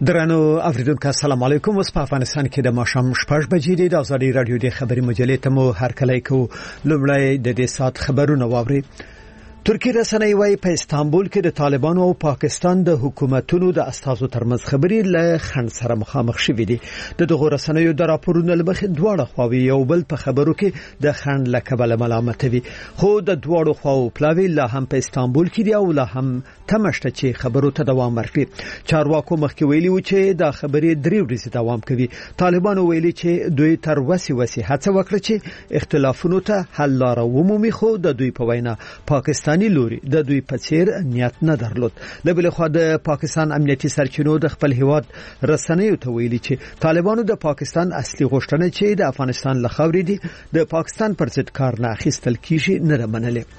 درنو اوریدونکو السلام علیکم. اوس په افغانستان کې د ماښام 6 بجې د ازادي رادیو د خبري مجلې ته مو هرکلی کو. لومړی د دې سات خبرونه واوري. ترکی رسنۍ وايي په استانبول کې د طالبانو او پاکستان د حکومتونو د استازو ترمنځ خبرې له خنډ سره مخامخ شوې دي. د دغه رسنیو د راپورونو لمخې دواړه خواوې یو بل په خبرو کې د خنډ له کبله ملامتوي، خو د دواړو خواو پلاوي لا هم په استانبول کې دی او لا هم تمشته چې خبرو ته دوام ورکړي. چارواکو مخکې ویلي و چې دا خبرې 3 ورځې دوام کوي. طالبانو ویلي چې دوی تر وسې هڅه وکړه چې اختلافونو ته حل لاره ومومي، خو د دوی په وینا پاکستان لوري د دوی په څیر نیت نه درلود. له بل خوا د پاکستان امنیتي سرچینو د خپل هیواد رسنیو ته ویلي چې طالبانو د پاکستان اصلي غوښتنه چې د افغانستان له خاورې دي د پاکستان پر ضد کار نه اخیستل کیږي نه منلې.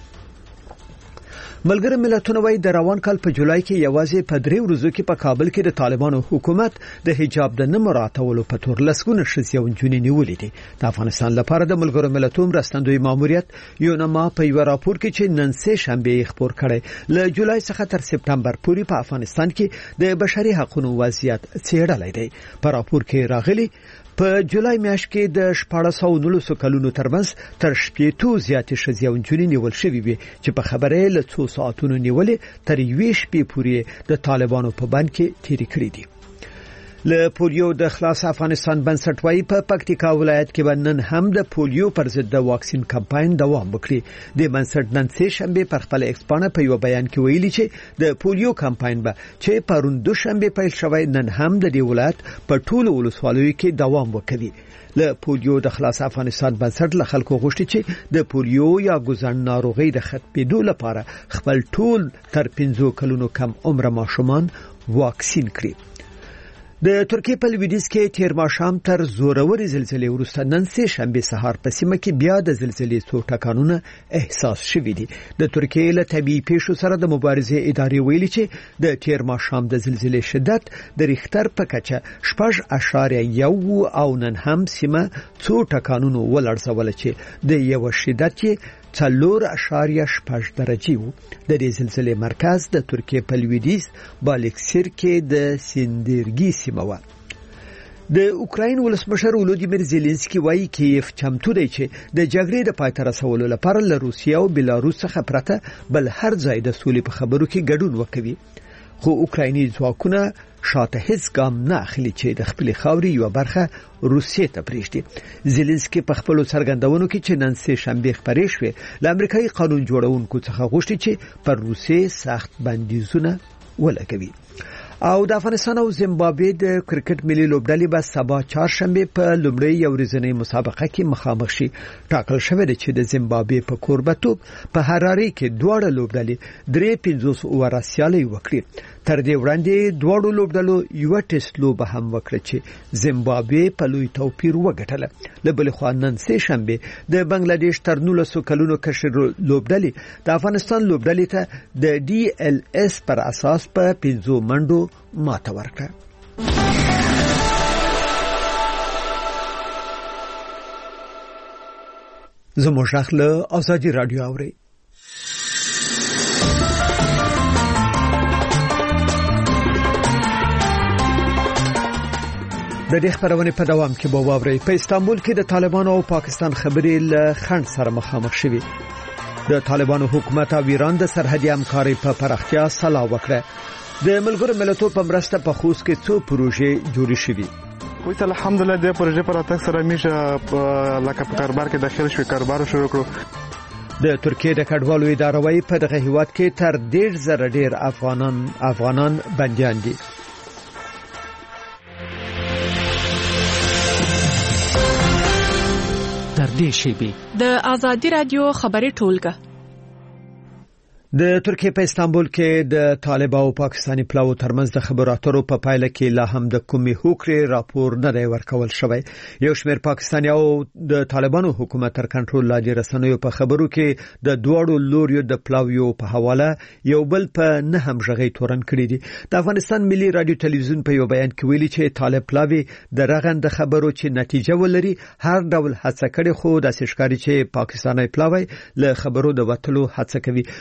ملګری ملتونه وايي د روان کال په جولای کې یوازې په 3 ورځو کې په کابل کې د طالبانو حکومت د حجاب د نه مراعاتولو په تور لسګونه ښځې او نجونې نیولې دي. د افغانستان لپاره د ملګرو ملتونو مرستندوی ماموریت یونما په یو راپور کې چې نن سه شنبه خبر کړي له جولای څخه تر سپتمبر پورې په افغانستان کې د بشري حقوقو وضعیت څېړل دی. په راپور کې راغلي په جولای میاشت کې د 1419 کلونو ترمنځ تر 70 زیاتې ښځې او نجونې نیول شوې وي چې په خبره له 2 ساعتونو نیولې تر 20 شپې پورې د طالبانو په بند کې تیرې کړې دي. له پولیو د خلاص افغانستان بنسټ وايي په پکتیکا ولایت کې نن هم د پولیو پر ضد د واکسین کمپاین دوام وکړي. د بنسټ نن سه شنبه پر خپل ایکسپانه په یو بیان کې ویلي چې د پولیو کمپاین به چې پرون دوشنبه پیل شوی نن هم د دې ولایت په ټولو ولسوالیو کې دوام وکړي. له پولیو د خلاص افغانستان بنسټ له خلکو غوښتي چې د پولیو یا ګوزن ناروغي د ختمېدو لپاره خپل ټول تر 15 کلونو کم عمر ماشومان واکسین کړي. د ترکیه په لویدیځ کې تیر ماښام تر زوروري زلزلې وروسته نن سه شنبه سهار په سیمه کې بیا د زلزلې څو ټکانونه احساس شوي دي. د ترکیه له طبيعي پیښو سره د مبارزې ادارې ویلي چې د تیر ماښام د زلزلې شدت د ریختر په کچه 6.1 او نن هم سیمه څو ټکانونو ولړزول چې د یو شدت 4.6 درجه وو. د دې زلزلې مرکز د ترکیه په لویدیځ بالکسیر کې د سیندرګي سیمه و. د اوکراین ولسمشر ولودیمیر زيلنسکي وایي کیف چمتو دی چې د جګړې د پای ته رسولو لپاره له روسیه او بلاروس څخه پرته بل هر ځای د سولې په خبرو کې ګډون وکوي، خو اوکرایني ځواکونه شاته هیڅ ګام نه اخلي چې د خپل خاوري یو برخه روسیې ته پریږدي. زيلنسکي په خپل څرګندونو کې چې نن سه شنبه خبرې شوې له امریکایي قانون جوړونکو څخه غوښتي چې پر روسیې سخت بندیزونه ولګوي. او د افغانستان او زیمبابوې د کرکټ ملي لوبډلې به سبا چهارشنبه په لومړی یو ورځنی مسابقه کې مخامخ شي. ټاکل شوی دی چې د زیمبابوې په کوربتوب په هراري کې دواړه لوبډلې 350 اوور سیالي وکړي. تر دې وړاندې دواړو لوبډلو یو ټیسټ لوبه هم وکړه چې زیمبابوې په لوی توپیر وګټله. له بل خوا نن سه شنبه د بنگلاديش تر 19 کلونو کشر لوبډلې د افغانستان لوبډلې ته د DLS پر اساس په 15 منډو ماته ورکړه. زموږ له ازادي رادیو اوري. د دې خبرونه په دوام کې به واوري. په استانبول کې د طالبانو او پاکستان خبرې له خنډ سره مخامخ شوي. د طالبانو حکومت او ایران د سرحدي همکارۍ په پراختیا سلا وکړه. د ملګرو ملتونو په مرسته په خوست کې څو پروژې جوړې شوې. وایي الحمدلله د پروژې پر اتک سره میشه لکه په کاروبار کې داخل شوی کاروبار شروع کړو. د ترکیه د کډوالو اداره وايي په دغه هیواد کې تر 1.5 ډیر افغانان بنديان دي. در دې شیبه د ازادي رادیو خبري ټولګه. د ترکیه په استانبول کې د طالبانو او پاکستاني پلاوو ترمنځ د خبرو اترو په پایله کې لا هم د کومي هوکړې راپور نه دی ورکول شوی. یو شمېر پاکستاني او د طالبانو حکومت تر کنټرول لاندې رسنیو په خبرو کې د دوړو لوريو د پلاویو په حواله یو بل په نه همغږي تورن کړی دي. د افغانستان ملي رادیو ټلویزیون په یو بیان کې ویلي چې طالب پلاوی د رغند خبرو چې نتیجه ولري هر ډول هڅه کړي، خو د ښکاری چې پاکستاني پلاوی له خبرو د وټلو هڅه کوي.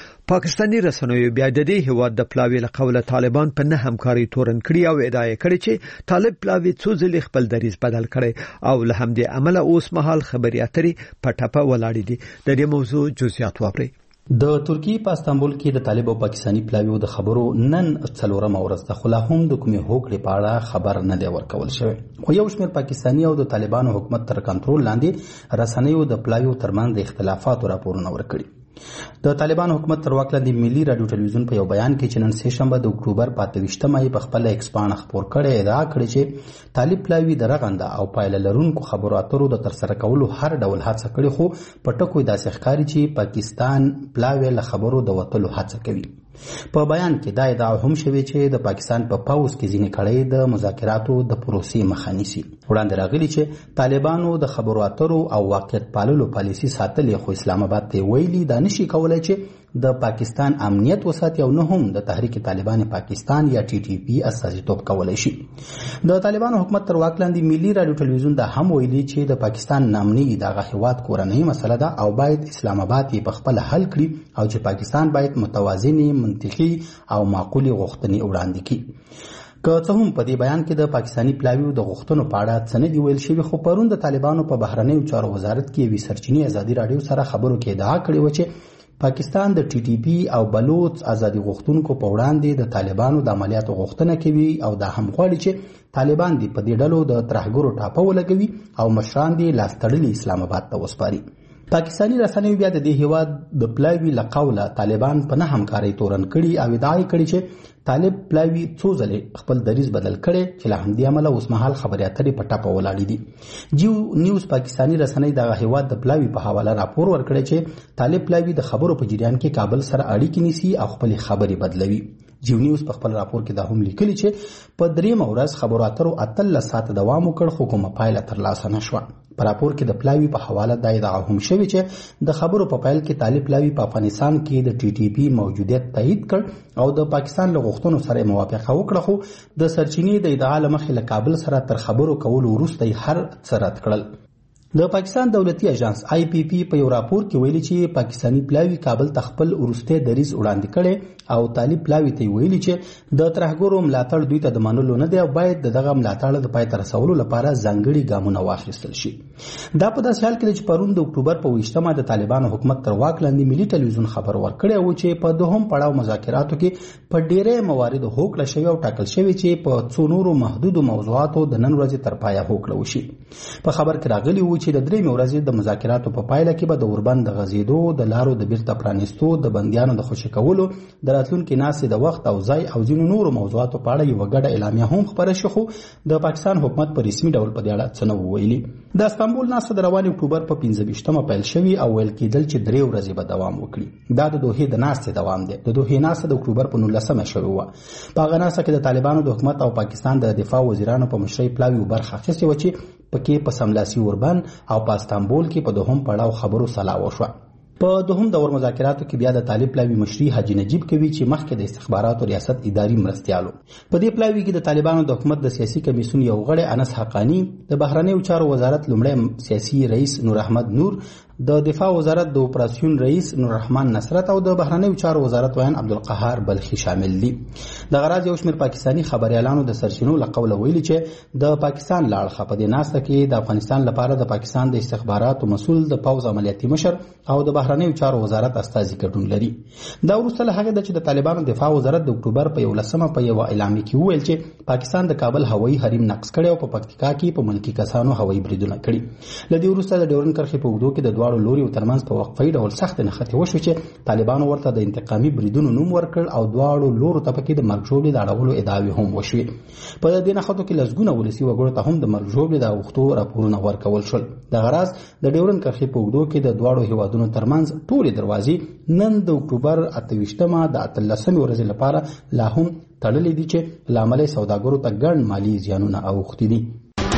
پاکستاني رسنیو بیا د دې هیواد د پلاوی له قوله طالبان په نه همکاري تورن کړی او ادعا کړې چې طالب پلاوی څو ځلې خپل دریځ بدل کړي او له همدې عمله اوس مهال خبري اترې په ټپه ولاړې دي. د دې موضوع جزئیات واورئ. د ترکیه په استانبول کې د طالب او پاکستاني پلاویو د خبرو نن څلورمه ورځ ده، خو لا هم د کومې هوکړې په اړه خبر نه دی ورکول شوی. خو یو شمېر پاکستاني او د طالبانو حکومت تر کنټرول لاندې رسنیو د پلاویو ترمنځ د اختلافاتو راپورونه ورکړي. د طالبانو حکومت تر واک لاندې ملي رادیو ټلویزیون په یو بیان کې چې نن سه شنبه د اکتوبر په 28مه په خپل ایکس باندې خبر کړی ادعا کړې چې طالب پلاوی د رغنده او پایله لرونکو خبرو اترو د ترسره کولو هر ډول هڅه کړې، خو په ټکو داسې ښکاري چې پاکستان پلاوی له خبرو د وتلو هڅه کوي. په بیان کې دا ادعا هم شوې چې د پاکستان په پاوز کې ځینې کړۍ د مذاکراتو د پروسې مخه نیسي. وړاندې راغلي چې طالبانو د خبرو اترو او واقعیت پاللو پالیسي ساتلې، خو اسلام آباد ته ویلي دا نشي کولای چې د پاکستان امنیت وساتي او نه هم د تحریک طالبان پاکستان یا ټي ټي پی استازیتوب کولای شي. د طالبانو حکومت تر واک لاندې ملي رادیو ټلویزیون دا هم ویلي چې د پاکستان نامني دغه هیواد کورنۍ مسله ده او باید اسلام آباد یې په خپل حل کړي او چې پاکستان باید متوازنې، منطقي او معقولې غوښتنې وړاندې کړي. که څه هم په دې بیان کې د پاکستاني پلاویو د غوښتنو په اړه څه نه دي ویل شوي، خو پرون د طالبانو په بهرنیو چارو وزارت کې یوې سرچینې ازادي راډیو سره خبرو کې ادعا کړې وه چې پاکستان د ټي ټي پی او بلوچ ازادي غوښتونکو په وړاندې د طالبانو د عملیاتو غوښتنه کوي او دا هم غواړي چې طالبان دې په دې ډلو د ترهګرو ټاپه ولګوي او مشران دې لاس تړلي اسلام آباد ته وسپاري. پاکستاني رسنیو بیا د دې هیواد د پلاوی له قوله طالبان په نه همکارۍ تورن کړي او ادعا کړي چې طالب پلاوی څو ځلې خپل دریځ بدل کړي چې له همدې امله اوس مهال خبري اترې په ټپه ولاړې دي. جیو نیوز پاکستاني رسنۍ د هیواد د پلاوی په حواله راپور ورکړی چې طالب پلاوی د خبرو په جریان کې کابل سره اړیکې نیسي او خپل خبري بدلوي. جیو نیوز په خپل راپور کې دا هم لیکلي چې په دریمه ورځ خبرو اترو 18 ساعت دوام وکړ خو کومه پایله ترلاسه نه شوه. په راپور کې د پلاوی په حواله دا ادعا هم شوې چې د خبرو په پیل کې طالب پلاوی په افغانستان کې د ټي ټي پی موجودیت تایید کړ او د پاکستان له غوښتنو سره موافقه وکړه، خو د سرچینې د ادعا له مخې له کابل سره تر خبرو کولو وروسته هر څه رد کړل. د پاکستان دولتي اژانس آی پی پی په یو راپور کې ویلي چې پاکستاني پلاوی کابل ته خپل وروستی دریځ وړاندې کړي او طالب پلاوی ته ویلي چې د ترهګرو ملاتړ دوی ته د منلو نه دی او باید دغه ملاتړ د پای ته رسولو لپاره ځانګړي ګامونه واخیستل شي. دا په داسې حال کې چې پرون د اکتوبر په 28مه د طالبانو حکومت تر واک لاندې ملي ټلویزیون خبر ورکړی و چې په دوهم پړاو مذاکراتو کې په ډیری موارد هوکړه شوې او ټاکل شوې چې په څو نورو محدودو موضوعاتو د نن ورځې تر پایه هوکړه وشي. په خبر کې راغلی و چې د درېیمې ورځې د مذاکراتو په پایله کې به د اوربند د غځېدو، د لارو د بیرته پرانیستو، د بندیانو د خوشي کولو، د راتلونکي ناستې د وخت او ځای او ځینو نورو موضوعاتو په اړه یوه ګډه اعلامیه هم خپره شوه، خو د پاکستان حکومت په رسمي ډول په دې اړه څه نه وویلي. د استانبول ناسته د روان اکتوبر په 25مه پیل شوي او ویل کېدل چې 3 ورځې به دوام وکړي. دا د دوحې د ناستې دوام دی. د دوحې ناسته د اکتوبر په 19مه شوې وه. په هغه ناسته کې د طالبانو د حکومت او پاکستان د دفاع وزیرانو په مشرۍ پلاوی برخه اخیستې وه چې پکې په سملاسي اوربند او په استانبول کې په دوهم پړاو خبرو سلا وشوه. په دوهم دور مذاکراتو کې بیا د طالب پلاوی مشري حاجی نجیب کوي چې مخکې د استخباراتو ریاست اداري مرستیالو. په دې پلاوی کې د طالبانو د حکومت د سیاسي کمیسیون یو غړی انس حقانی، د بهرنیو چارو وزارت لومړی سیاسي رئیس نور احمد نور، د دفاع وزارت د اپراسیون رئیس نور رحمان نصرت او د بهرنیو چارو وزارت ویان عبدالقهار بلخي شامل دي. د غراض یو شمېر پاکستاني خبريالانو د سرچینو له قوله ویلي چې د پاکستان له اړخه په دې ناسته کې د افغانستان لپاره د پاکستان د استخباراتو مسؤل، د پوځ عملیاتي مشر او د بهرنیو چارو وزارت استازي ګډون لري. دا وروسته له هغه چې د طالبانو دفاع وزارت د اکتوبر په 11مه په یو اعلامیه کې وویل چې پاکستان د کابل هوایي حریم نقض کړي او په پکتیکا کې په ملکی کسانو هوایي بریدونه کړي. له دې وروسته د ډیورن کرښې په اوږدو کې د دواړو لوري ترمنځ په وقفه ډول سخت نښتې وشو چې طالبانو ورته د انتقامي بریدونو نوم ورکړ او دواړو لورو ته پکې د مرګ ژوبلې د اړولو ادعاوې هم وشوې. په دې نښتو کې لسګونه ولسي وګړو ته هم د مرګ ژوبلې د اوښتو راپورونه ورکول شول. د غراض د ډیورن کرښې په اوږدو کې د دواړو هیوادونو ترمنځ ټولې دروازې نن د اکتوبر 28مه د 18مې ورځې لپاره لا هم تړلې دي چې له امله سوداګرو ته ګڼ مالي زیانونه اوښتي دي.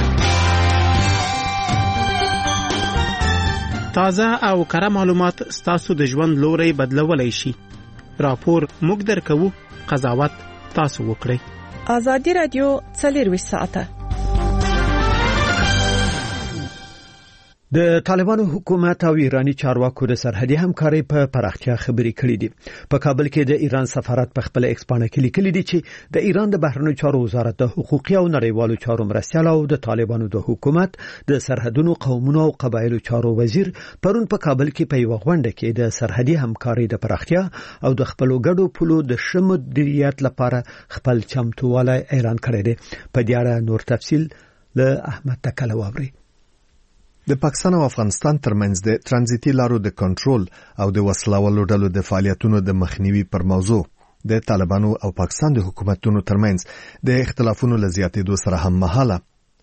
تازه او کره معلومات ستاسو د ژوند لوري بدلولای شي. راپور موږ درکوو، قضاوت تاسو وکړئ. ازادي رادیو 24 ساعته د طالبانو حکومت او ایرانی چارواکو د سرحدي همکارۍ په پراختیا خبرې کړې دي. په کابل کې د ایران سفارت په خپل ایکس پاڼه کې لیکلي دي چې د ایران د بهرنیو چارو وزارت د حقوقي او نړیوالو چارو مرستیال او د طالبانو د حکومت د سرحدونو قومونو او قبایلو چارو وزیر پرون په کابل کې په یو غونډه کې د سرحدي همکارۍ د پراختیا او د خپلو ګډو پولو د شمولیت لپاره خپل چمتووالی اعلان کړی دی. په دې اړه نور تفصیل له احمد تکل واوري. د پاکستان او افغانستان ترمنځ د ترانزیتي لارو د کنټرول او د وسلوالو ډلو د فعالیتونو د مخنیوي پر موضوع د طالبانو او پاکستان د حکومتونو ترمنځ د اختلافونو لزیاتېدو سره هم مهاله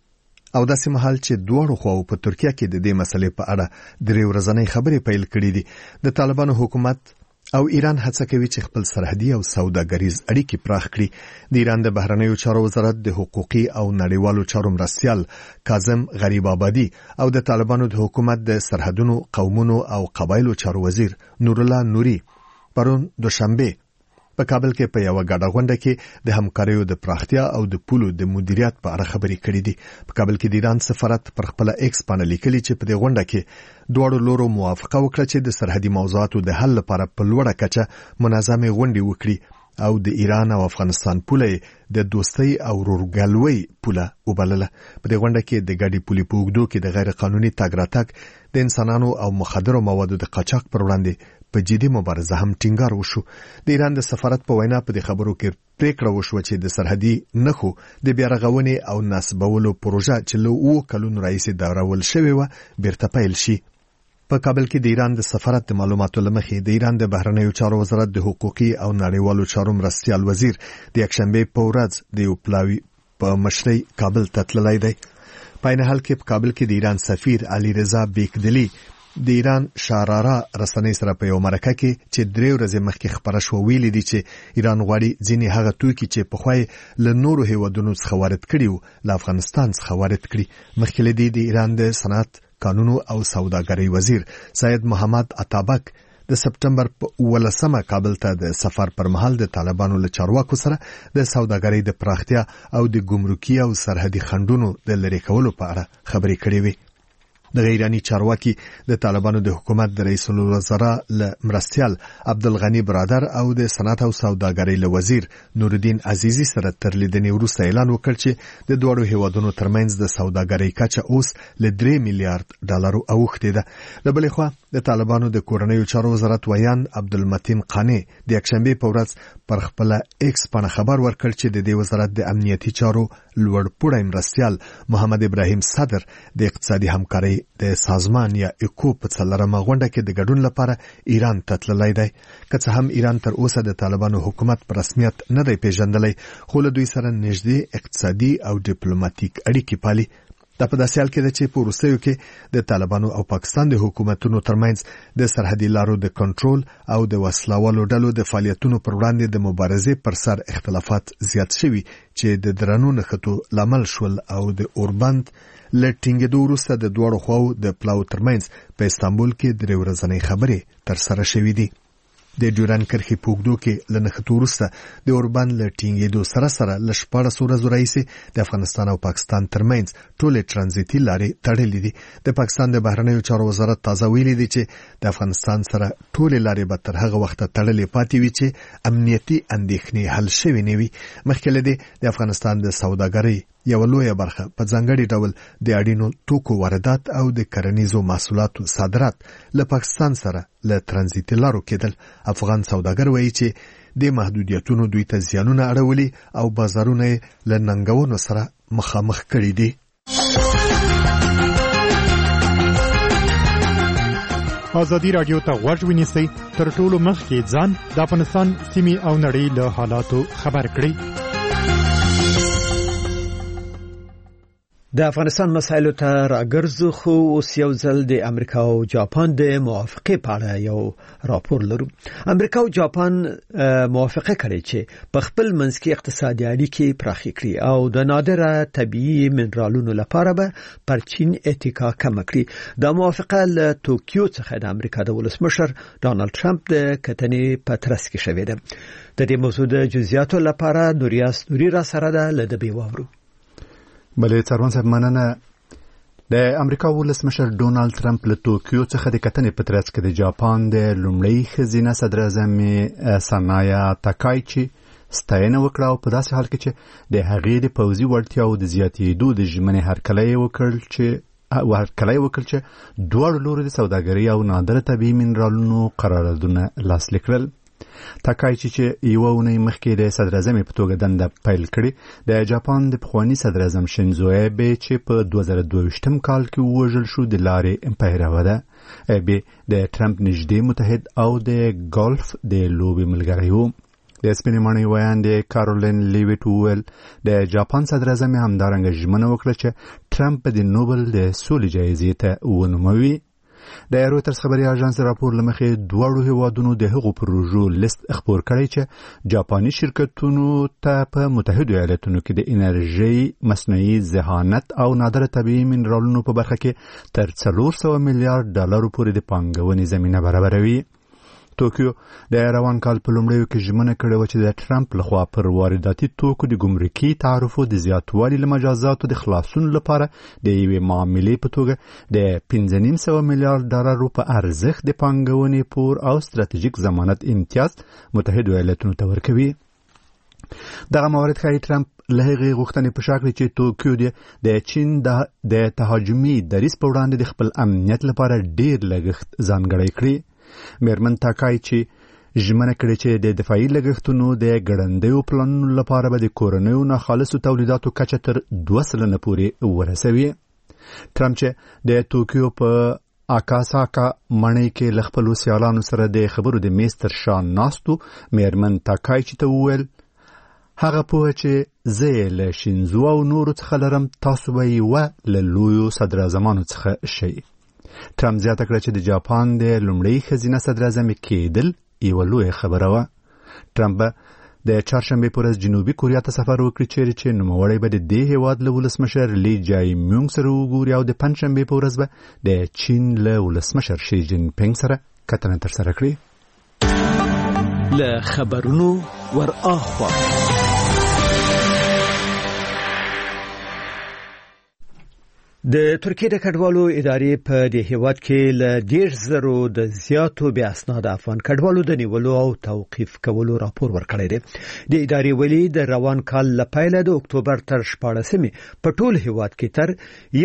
او داسې مهال چې دوه خواو په ترکیه کې د دې مسلې په اړه درې ورځنۍ خبرې پیل کړې دي. د طالبانو حکومت او ایران هڅه کوي چې خپل سرحدي او سوداګریز اړیکې پراخ کړي. د ایران د بهرنیو چارو وزارت د حقوقي او نړیوالو چارو مرستیال کاظم غریب آبادی او د طالبانو د حکومت د سرحدونو قومونو او قبایلو چارو وزیر نور الله نوري پرون دوشنبه په کابل کې په یو غاډه غونډه کې د همکاریو د پراختیا او د پولو د مدیریت په اړه خبرې کړې دي. په کابل کې د ایران سفارت پر خپل ایکس پاڼه لیکلي چې په دې غونډه کې دواړو لورو موافقه وکړه چې د سرحدي موضوعاتو د حل لپاره په لوړه کچه منظمه غونډې وکړي او د ایران او افغانستان پوله د دوستۍ او ورورګلوۍ پوله وبلله. په دې غونډه کې د ګډي پولې په اوږدو کې د غیر قانوني تګ راتګ د انسانانو او مخدرو موادو د قاچاق پر وړاندې په جدي مبارزه هم ټینګار وشو. د ایران د سفارت په وینا په دې خبرو کې پریکړه وشو چې د سرحدي نښو د بیارغونې او نسبولو پروژه چې له 2 کلونو راهیسې داورول شوې و بیرته پیل شي. په کابل کې د ایران د سفارت د معلوماتو لمخې د ایران د بهرنیو چارو وزارت د حقوقي او نړیوالو چارو مرستیال وزیر د یکشنبه په ورځ د یو پلاوی په مشرۍ کابل ته تللی دی. په عین حال کې په کابل کې د ایران سفیر علي رضا بیکدلی د ایران شاراره رسنۍ سره په یو مرکه کې چې 3 ورځې مخکې خبره شو ویلي دي چې ایران غواړي ځینې هغه توکي چې په خوای له نورو هیوادونو څخه وارد کړي او له افغانستان څخه وارد کړي. مخکې لدی د ایران د صنعت قانونو او سوداګرۍ وزیر سید محمد عطابک د سپټمبر په 18 کابل ته د سفر پر مهال د طالبانو له چارواکو سره د سوداګرۍ د پراختیا او د ګمرکي او سرحدي خنډونو د لری کولو په اړه خبرې کړې وي. د ایرانی چارواکي د طالبانو د حکومت د رئیس الوزرا له مرستیال عبدالغنی برادر او د صنعت او سوداګرۍ له وزیر نورالدین عزیزی سره تر لیدنې وروسته اعلان وکړ چې د دوړو هیوادونو ترمنځ د سوداګرۍ کچه اوس له 3 میلیارډ ډالر اوښتې ده. له بلې خوا د طالبانو د کورنیو چارو وزارت ویان عبدالمتین قانی د یکشنبه په ورځ پر خپل ایکس باندې خبر ورکړ چې د دې وزارت د امنیتي چارو لوړپوړی مرستیال محمد ابراهیم صدر د اقتصادي همکارۍ د سازمان یا اکو په څلورمه غونډه کې د ګډون لپاره ایران ته تللی دی. که څه هم ایران تر اوسه د طالبانو حکومت په رسمیت نه دی پیژندلی، خو له دوی سره نږدې اقتصادي او ډیپلوماټیک اړیکې پالي. دا په داسې حال کې ده چې په وروستیو کې د طالبانو او پاکستان د حکومتونو ترمنځ د سرحدي لارو د کنټرول او د وسلوالو ډلو د فعالیتونو پر وړاندې د مبارزې پر سر اختلافات زیات شوي چې د درنو نښتو لامل شول او د اوربند له ټینګېدو وروسته د دواړو خواو د پلاو ترمنځ په استانبول کې 3 ورځنۍ خبرې ترسره شوې دي. د ډیورن کرښې په اوږدو کې له نښتو وروسته د اوربند له ټینګېدو سره سره له 14 ورځو راهیسې د افغانستان او پاکستان ترمنځ ټولې ترانزیتي لارې تړلې دي. د پاکستان د بهرنیو چارو وزارت تازه ویلي دی چې د افغانستان سره ټولې لارې به تر هغه وخته تړلې پاتې وي چې امنیتي اندېښنې حل شوې نه وي. مخکې له دې د افغانستان د سوداګرۍ یو لویه برخه په ځانګړي ډول د اړینو توکو واردات او د کرنیزو محصولاتو صادرات له پاکستان سره له ترانزیتي لارو کېدل. افغان سوداګر وایي چې د محدودیتونو دوی ته زیانونه اړولي او بازارونه له ننګونو سره مخامخ کړي دي. ازادي رادیو ته غوږ ونیسئ، تر ټولو مخکې ځان د افغانستان سیمې او نړۍ له حالاتو خبر کړئ. د افغانستان مسایلو ته راګرځو، خو اوس یو ځل د امریکا او جاپان د موافقې په اړه یو راپور لرو. امریکا او جاپان موافقه کړې چې په خپل منځ کې اقتصادي اړیکې پراخې کړي او د نادره طبيعي منرالونو لپاره به پر چین اتکا کم کړي. دا موافقه له توکیو څخه د امریکا د ولسمشر ډانلډ ټرمپ د کتنې په ترڅ کې شوې ده. د دې موضوع د جزئیاتو لپاره نوریا ستوري را سره ده، لدبي واورو. بله څارون صاحب مننه. د امریکا ولسمشر ډونالد ټرمپ له توکیو څخه د کتنې په ترڅ کې د جاپان د لومړۍ ښځینه صدر اعظم سانایا تاکایچي ستاینه وکړه او په داسې حال کې چې د هغې د پوځي وړتیاو د زیاتېدو د ژمنې هرکلی وکړ چې دواړو لورو د سوداګرۍ او نادره طبیعي منرالونو قراردادونه لاسلیک کړل. تاکایچي چې یوه اونۍ مخکې د صدر اعظم په توګه دنده پیل کړې د جاپان د پخواني صدر اعظم شینزو ایبه چې په 2022 کال کې ووژل شو د لارې پیروه ده. ایبه د ټرمپ نږدې متحد او د ګالف د لوبې ملګری و. د سپینې ماڼۍ ویاندې کارولین لیویټ وویل د جاپان صدر اعظم همدارنګه ژمنه وکړه چې ټرمپ د نوبل د سولې جایزې ته ونوموي. د رویټرز خبري اژانس راپور لمخې دواړو هیوادونو د هغو پروژو لیست خپور کړی چې جاپاني شرکتونو ته په متحده ایالاتونو کې د انرژي، مصنوعي ذهانت او نادره طبیعي منرالونو په برخه کې تر $400 میلیارډ پورې د پانګونې زمینه برابروي. توکیو د روان کال په لومړیو کې ژمنه کړې وه چې د ټرمپ لخوا پر وارداتي توکو د ګمرکي تعرفو د زیاتوالي له مجازاتو د خلاصون لپاره د یوې معاملې په توګه د $5.5 میلیارډ په ارزښت د پانګونې پور او ستراتیژیک ضمانت امتیاز متحده ایالاتونو ته ورکوي. دغه موارد ښایي ټرمپ له هغې غوښتنې په شا کړي چې توکیو د چین د تهاجمي دریځ په وړاندې د خپل امنیت لپاره ډیر لګښت ځانګړی کړي. میرمن تاکایچي ژمنه کړې چې د دفاعي لګښتونو د ګړندیو پلانونو لپاره به د کورنیو ناخالصو تولیداتو کچه تر 2% پورې ورسوي. ټرمپ چې د توکیو په اکاساکا ماڼۍ کې له خپلو سیالانو سره د خبرو د میز تر شا ناستو میرمن تاکایچي ته وویل هغه پوهه چې زه یې له شینزو او نورو څخه لرم تاسو به یې له لویو صدر اعظمانو څخه شئ. ټرمپ زیاته کړه چې د جاپان د لومړۍ ښځینه صدر اعظم کېدل یوه لویه خبره وه. ټرمپ به د چهارشنبې په ورځ جنوبي کوریا ته سفر وکړي چیرې چې نوموړی به د دې هیواد له ولسمشر لی جای میونګ سره وګوري او د پنجشنبې په ورځ به د چین له ولسمشر شي جین پینګ سره کتنه ترسره کړي. له خبرونو ور اخوا د ترکیې د کډوالو ادارې په دې هیواد کې له 10,000 د زیاتو بیا اسناد افغان کډوالو د نیولو او توقیف کولو راپور ورکړی دی. د ادارې ویلي د روان کال له پیله د اکتوبر تر 14 په ټول هیواد کې تر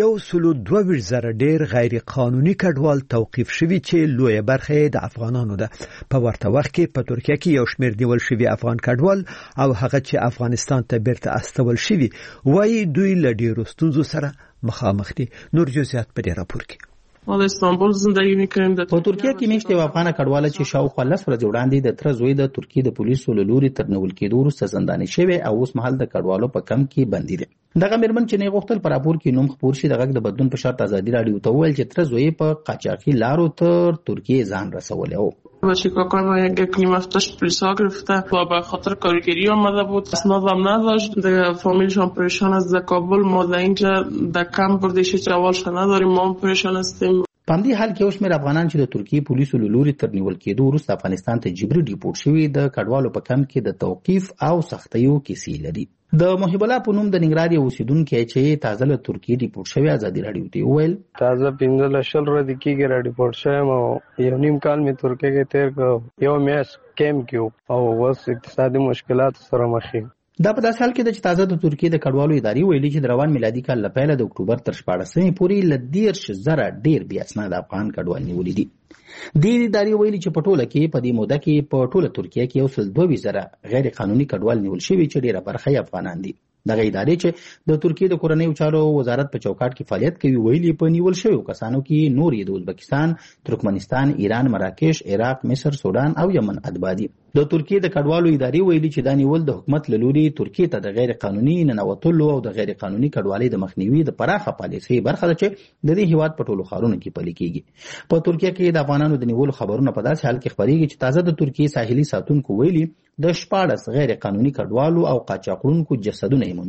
122,000 ډیر غیر قانوني کډوال توقیف شوي چې لویه برخه د افغانانو ده. په ورته وخت کې په ترکیه کې یو شمېر نیول شوي افغان کډوال او هغه چې افغانستان ته بیرته استول شوي وایي دوی له ډیرو ستونزو سره مخامخ دي. نور جزئیات په دې راپور کې. ما د استانبول زندگی میکنیم. په ترکیه کې میشته یو افغان کډواله چې شاوخوا 10 ورځې وړاندې د تر زوی د ترکیې د پولیسو له لوري تر نیول کېدو وروسته زنداني شوی او اوس مهال د کډوالو په کم کې بندي دي. دغه میرمن چې نه غوښتل پر راپور کې نوم خپور شي د غږ د بدلون په شرط ازادي راډیو ته وویل چې تر زوی په قاچاقي لارو تر ترکیه ځان رسولی و. و چیکار کنم اگه کلیمافتش پلیسا گرفته و به خاطر کارگری آمده بود اسنادم نداشت در فامیلشان پریشان است در کابل ما در اینجا در کمپ بردیش جوالش نداریم ما پریشان هستیم. په همدې حال کې اوس مېر افغانان چې د ترکیې پولیسو له لوري تر نیول کېدو وروسته افغانستان ته جبري ډیپورټ شوي د کډوالو په کمپ کې د توقیف او سختیو کیسې لري. د محب الله په نوم د ننګرهار یو اوسیدونکی چې تازه له ترکیې ډیپورټ شوی ازادي راډیو ته وویل تازه 15 ورځې کېږي را ډیپورټ شوم او یو نیم کال مې ترکیه کې تیر کړ یو میاشت کیمپ کې او اوس اقتصادي مشکلات سره مخ یم. دا په داسې حال کې چې تازه د ترکیې د کډوالو ادارې ویلي چې د روان میلادي کال له پیله د اکتوبر تر 14 پورې له 10,000 ډیر بیا اسناد افغان کډوال نیولي دي. د ادارې ویلي چې په ټوله کې په دې موده کې په ټوله ترکیه کې 122,000 غیر قانوني کډوال نیول شوي چې ډیره برخه یې افغانان دي. دغه ادارې چې د ترکیې د کورنیو چارو وزارت په چوکاټ کې فعالیت کوي ویلي په نیول شویو کسانو کې نور یې د ازبکستان، ترکمنستان، ایران، مراکش، عراق، مصر، سودان او یمن اتباع دي. د ترکیې د کډوالو ادارې ویلي چې دا نیول د حکومت له لوري ترکیې ته د غیر قانوني ننوتلو او د غیر قانوني کډوالۍ د مخنیوي د پراخه پالیسۍ برخه ده چې د دې هیواد په ټولو ښارونو کې پلي کیږي. په ترکیه کې د افغانانو د نیولو خبرونه په داسې حال کې خپرېږي چې تازه د ترکیې ساحلي ساتونکو ویلي د 14 غیر قانوني کډوالو او قاچاقونکو جسدونه یې موندلي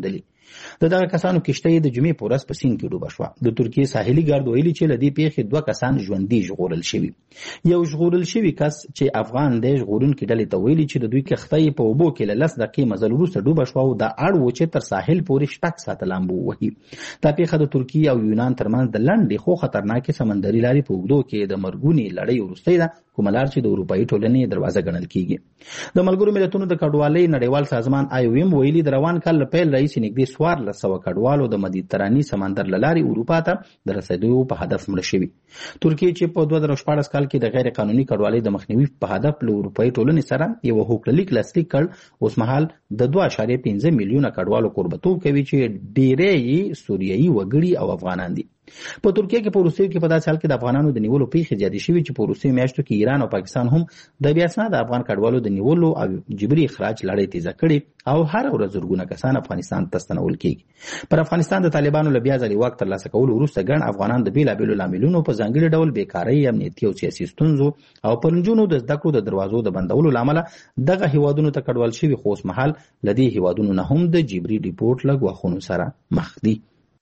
دغه کسانو کشته د جمعې په ورځ په سیند کې ډوبه شوه. د ترکیې ساحلي ګارد ویلي چې له دې پیښې 2 کسان ژوندي ژغورل شوي. یو ژغورل شوی کس چې افغان دی ژغورونکي ډلې ته ویلي چې د دوی کښتۍ په اوبو کې له 10 دقیقې مزل وروسته ډوبه شوه او دا اړ و چې تر ساحل پورې 6 ساعته لامبو ووهي. دا پیښه د ترکیې او یونان ترمنځ د لنډې خو خطرناکې سمندري لارې په اوږدو کې د مرګونې لړۍ وروستۍ ده، کومه لار چې د اروپایي ټولنې دروازه ګڼل کیږي. د ملګرو ملتونو د کډوالۍ نړیوال سازمان IOM ویلي د روان کال له پیل راهیسې نږدې 1400 کډوالو د مدیترانې سمندر له لارې اروپا ته د رسېدو په هدف مړه شوي. ترکیې چې په 2014 کال کې د غیر قانوني کډوالۍ د مخنیوي په هدف له اروپایي ټولنې سره یو هوکړلیک لاسلیک کړ، اوس مهال د 2.5 میلیونه کډوالو کوربتوب کوي چې ډېری یې سوریایي وګړي او افغانان دي. په ترکیه کې په روسیې کې په داسې حال کې د افغانانو د نیولو پیښې زیاتې شوي چې په روسیې میاشتو کې ایران او پاکستان هم د بې اسناده افغان کډوالو د نیولو او جبري اخراج لړۍ تیزه کړې او هر ورځ زرګونه کسان افغانستان ته ستنول کېږي. پر افغانستان د طالبانو له بیا ځلې واک ترلاسه کولو وروسته ګڼ افغانان د بېلابېلو لاملونو په ځانګړي ډول بیکارۍ، امنیتي او سیاسي ستونزو او پر نجونو د زده کړو د دروازو د بندولو له امله دغه هیوادونو ته کډوال شوي، خو اوس مهال له دې هیوادونو نه هم د جبري ډیپورټ له ګواښونو سره مخ دي.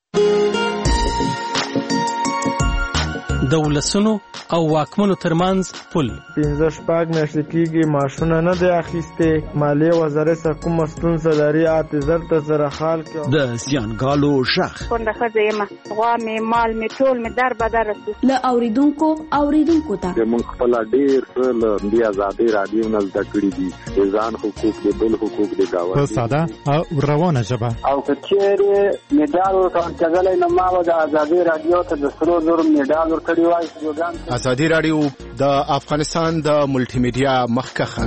د ولسونو او واکمنو ترمنځ پل 15 میاشتې کېږي معاشونه نه دی اخیستې، مالیې وزارت سره کومه ستونزه لري، اعتذار ته سره حال کې د زیانګالو ژغ کونډه ښځه یم، غوا مې مال مې ټول مې در بدر رسو له اوریدونکو ته موږ خپل ډېر له دې ازادي رادیو نه زده کړي دي، د ځان حقوق د بل حقوق د گاونډي په ساده او روانه ژبه او کچېرې میډال ورکړل کېدلای نو ما د ازادي رادیو ته د 300 میډال ورکړی وای. ازادي رادیو د افغانستان د ملټي میډیا مخکخه.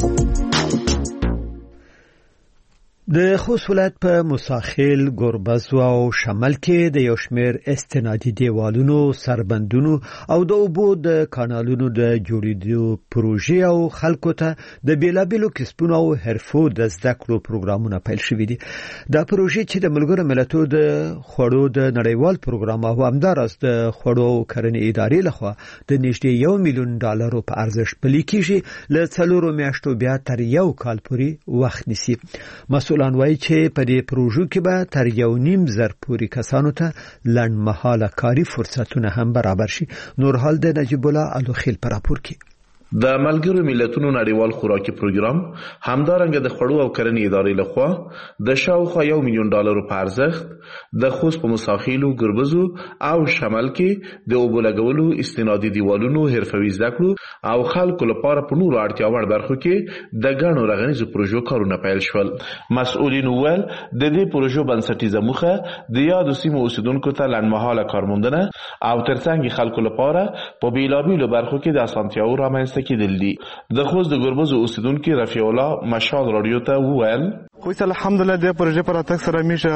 د خوست ولایت په موساخیل، ګوربز او شمال کې د یو شمېر استنادي دیوالونو، سربندونو او د اوبو د کانالونو د جوړېدو پروژې او خلکو ته د بیلابیلو کسبونو او حرفو د زده کړو پروګرامونه پیل شوي دي. دا پروژې چې د ملګرو ملتونو د خوړو د نړیوال پروګرام او همداراز د خوړو کرنې ادارې لخوا د نږدې $1 میلیون په ارزښت پلي کیږي، له 4 میاشتو بیا تر 1 کال پورې وخت نیسي. مسؤلان وایي چې په دې پروژو کې به تر 1.5 پورې کسانو ته لنډمهاله کاري فرصتونه هم برابر شي. نورحال د نجیب الله الوخیل پر راپور کې. د ملګرو ملتونو نړیوال خوراکي پروګرام همدارنګه د خوړو او کرنې ادارې لخوا د شاوخوا $1 میلیون په ارزښت د خوست په موساخیلو، ګربزو او شمال کې د اوبو لګولو، استنادي دیوالونو، حرفوي زده کړو او خلکو لپاره په نورو اړتیا وړ برخو کې د ګڼو رغنیزو پروژو کارونه پیل شول. مسؤلین وویل د دې پروژو بنسټیزه موخه د یادو سیمو اوسیدونکو ته لنډمهاله کارموندنه او ترڅنګ خلکو لپاره په بیلابیلو برخو کې د اسانتیاو رامنځته کېدل دي. د خوست د ګربز اوسیدونکو رفیع الله مشال رادیو ته وویل خو الحمدلله د پروژې پر اتک سره میشه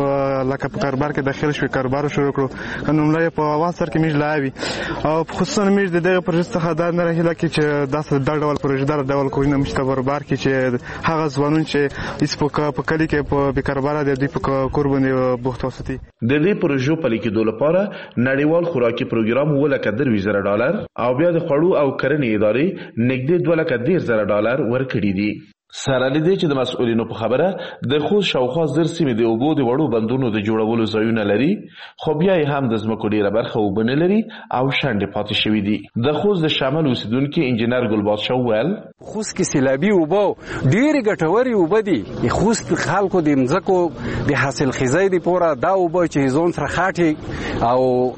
لکه په کاروبار کې داخل شوی، کاروبار شروع کړو. قانونلای په اواز سره کې میش لاوي او خصوصا میش د دغه پروژې څخه دا نه راهله کې چې داسې ډول پروژې در ډول کوی نه مشته کاروبار کې چې هغه ځوانون چې اس په کلی کې په بیکاروبار د دې په قرباني بوخت وساتي. د دې پروژو په لیکدو لپاره نړیوال خوراکي پروګرام $2.3 او بیا د خوړو او کرنې ادارې نږدې $2.10 ورکړي دي. سره لدې چې د مسؤلینو په خبره د خوست شاوخوا 1000 سیمې د اوبو د وړو بندونو د جوړولو ځایونه لري، خو بیا یې هم د ځمکو ډیره برخه اوبه نه لري او شنډې پاتې شوي دي. د خوست د شمال اوسیدونکي انجینر ګلبادشاه وویل خوست کې سیلابي اوبه ډېرې ګټورې اوبه دي. خوست خلکو د مځکو د حاصل خیزۍ لپاره دا اوبه چې ځون سره خاټي او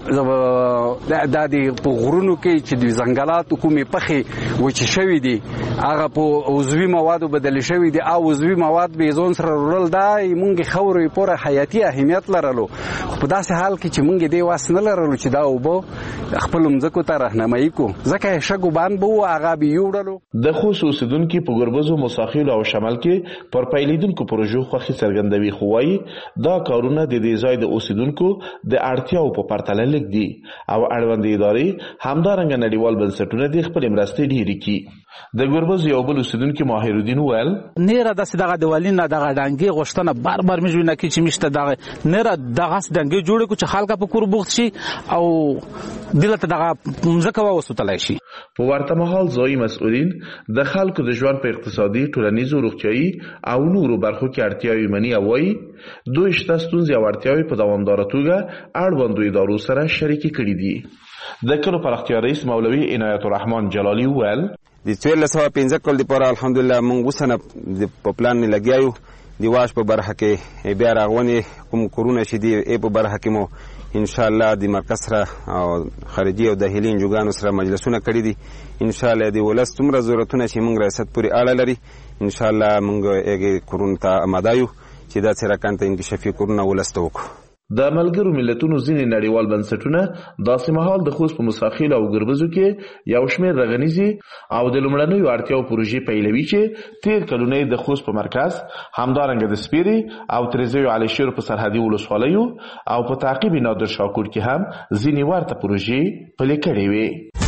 د په غرونو کې چې د ځنګلاتو کومې پخې وچې شوي دي هغه په عضوي موادو بدل شوی دي او عضوي مواد به ځون سره رول دای مونږ خوري پوره حیاتي اهمیت لرلو. خو په داسې حال کې چې مونږ دې واس نه لرلو چې دا وبو خپل مځکو ته راهنمایي کو ځکه شګو باندې بو هغه به یوړلو. د خوست اوسیدونکو په ګربزو، موساخیل او شمال کې پر پیلیدونکو پروژو خوخي څرګندوي، خو وايي دا کارونه د دې ځای د اوسیدونکو د اړتیاو په پرتله لږ دي او اړوند ادارې همدارنګه نړیوال بنسټونه د خپل مرستې ډېری کی. د ګربز یو بل اوسیدونکو ماهر الدین وویل نه را دغه دیوالینه دغه ډنګي غشتنه بار میژونه کی چې مشته دغه نه را دغه ډنګي جوړ کو چې خلک په کور بوخت شي او دلته دغه مزکه وسوتلای شي. په ورته مهال ځایي مسؤلین د خلکو د ژوند په اقتصادي، ټولنیزو، روغتیايي او نورو برخو کې اړتیاوې مني او وایي دوی شته ستونزې او اړتیاوې په دوامداره توګه اړوندو ادارو سره شریکې کړي دي. د کلو پراختیا رئیس مولوي عنایت الرحمن جلالی وویل د 1415 کال لپاره الحمدلله موږ وسنه په پلان نه لګیایو د واش په برخه کې بیا راغونې کوم کورونه شې دی په برخه کې مو ان شاء الله د مرکز سره او خارجي او داخلي انجوګانو سره مجلسونه کړي دي. ان شاء الله د ولست عمر ضرورتونه چې موږ ریاست پورې اړه لري ان شاء الله موږ یې کورونه ته آماده یو چې دا سره کانته انکشافي کورونه ولست وکړو. د ملګرو ملتونو ځینې نړیوال بنسټونه داسې مهال د خوست په مساخیل او ګربزو کې یو شمېر رغنیزي او د لومړنیو اړتیاو پروژې پیلوي چې تیر کلونه د خوست په مرکز همدارنګه د سپیري او تریزیو علی شیر په سرحدي ولسوالیو او په تعقیب نادر شاکور کې هم ځینې ورته پروژې پلي کړې وې.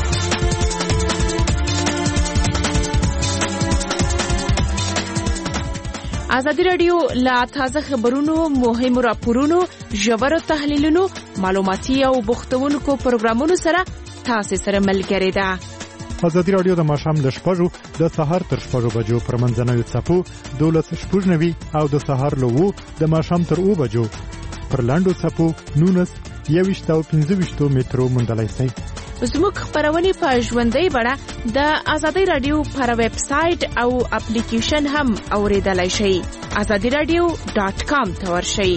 ازادي رادیو لا تازه خبرونو، مهمو راپورونو، ژورو تحلیلونو، معلوماتي او بوختونکو پروګرامونو سره تاسو سره ملګری ده. ازادي رادیو د ماښام له 6 د سهار تر 6 بجو پر منځنوي څپو 12:90 او د سهار له 2 د ماښام تر 2 بجو پر لاندو څپو 19 او 15 مترو مندلای شي. زموږ خبرونه په ژوندۍ بڼه د ازادي رادیو پر ویب سټ او اپلیکیشن هم اوریدلای شئ. azadiradio.com ته ورشئ.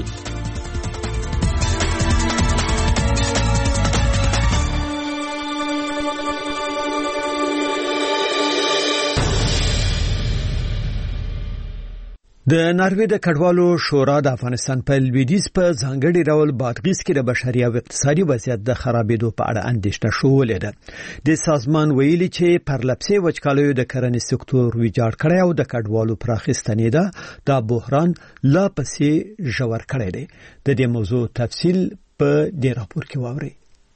د ناروې د کډوالو شورا د افغانستان په لویدیځ په ځانګړي ډول بادغیس کې د بشري او اقتصادي وضعیت د خرابېدو په اړه اندېښنه شولې ده. د سازمان ویلي چې پرلپسې وچکالیو د کرنې سکتور ویجاړ کړی او د کډوالو پراخستنې دا بحران لا پسې ژور کړی دی. د دې موضوع تفصیل په دې راپور کې واورئ.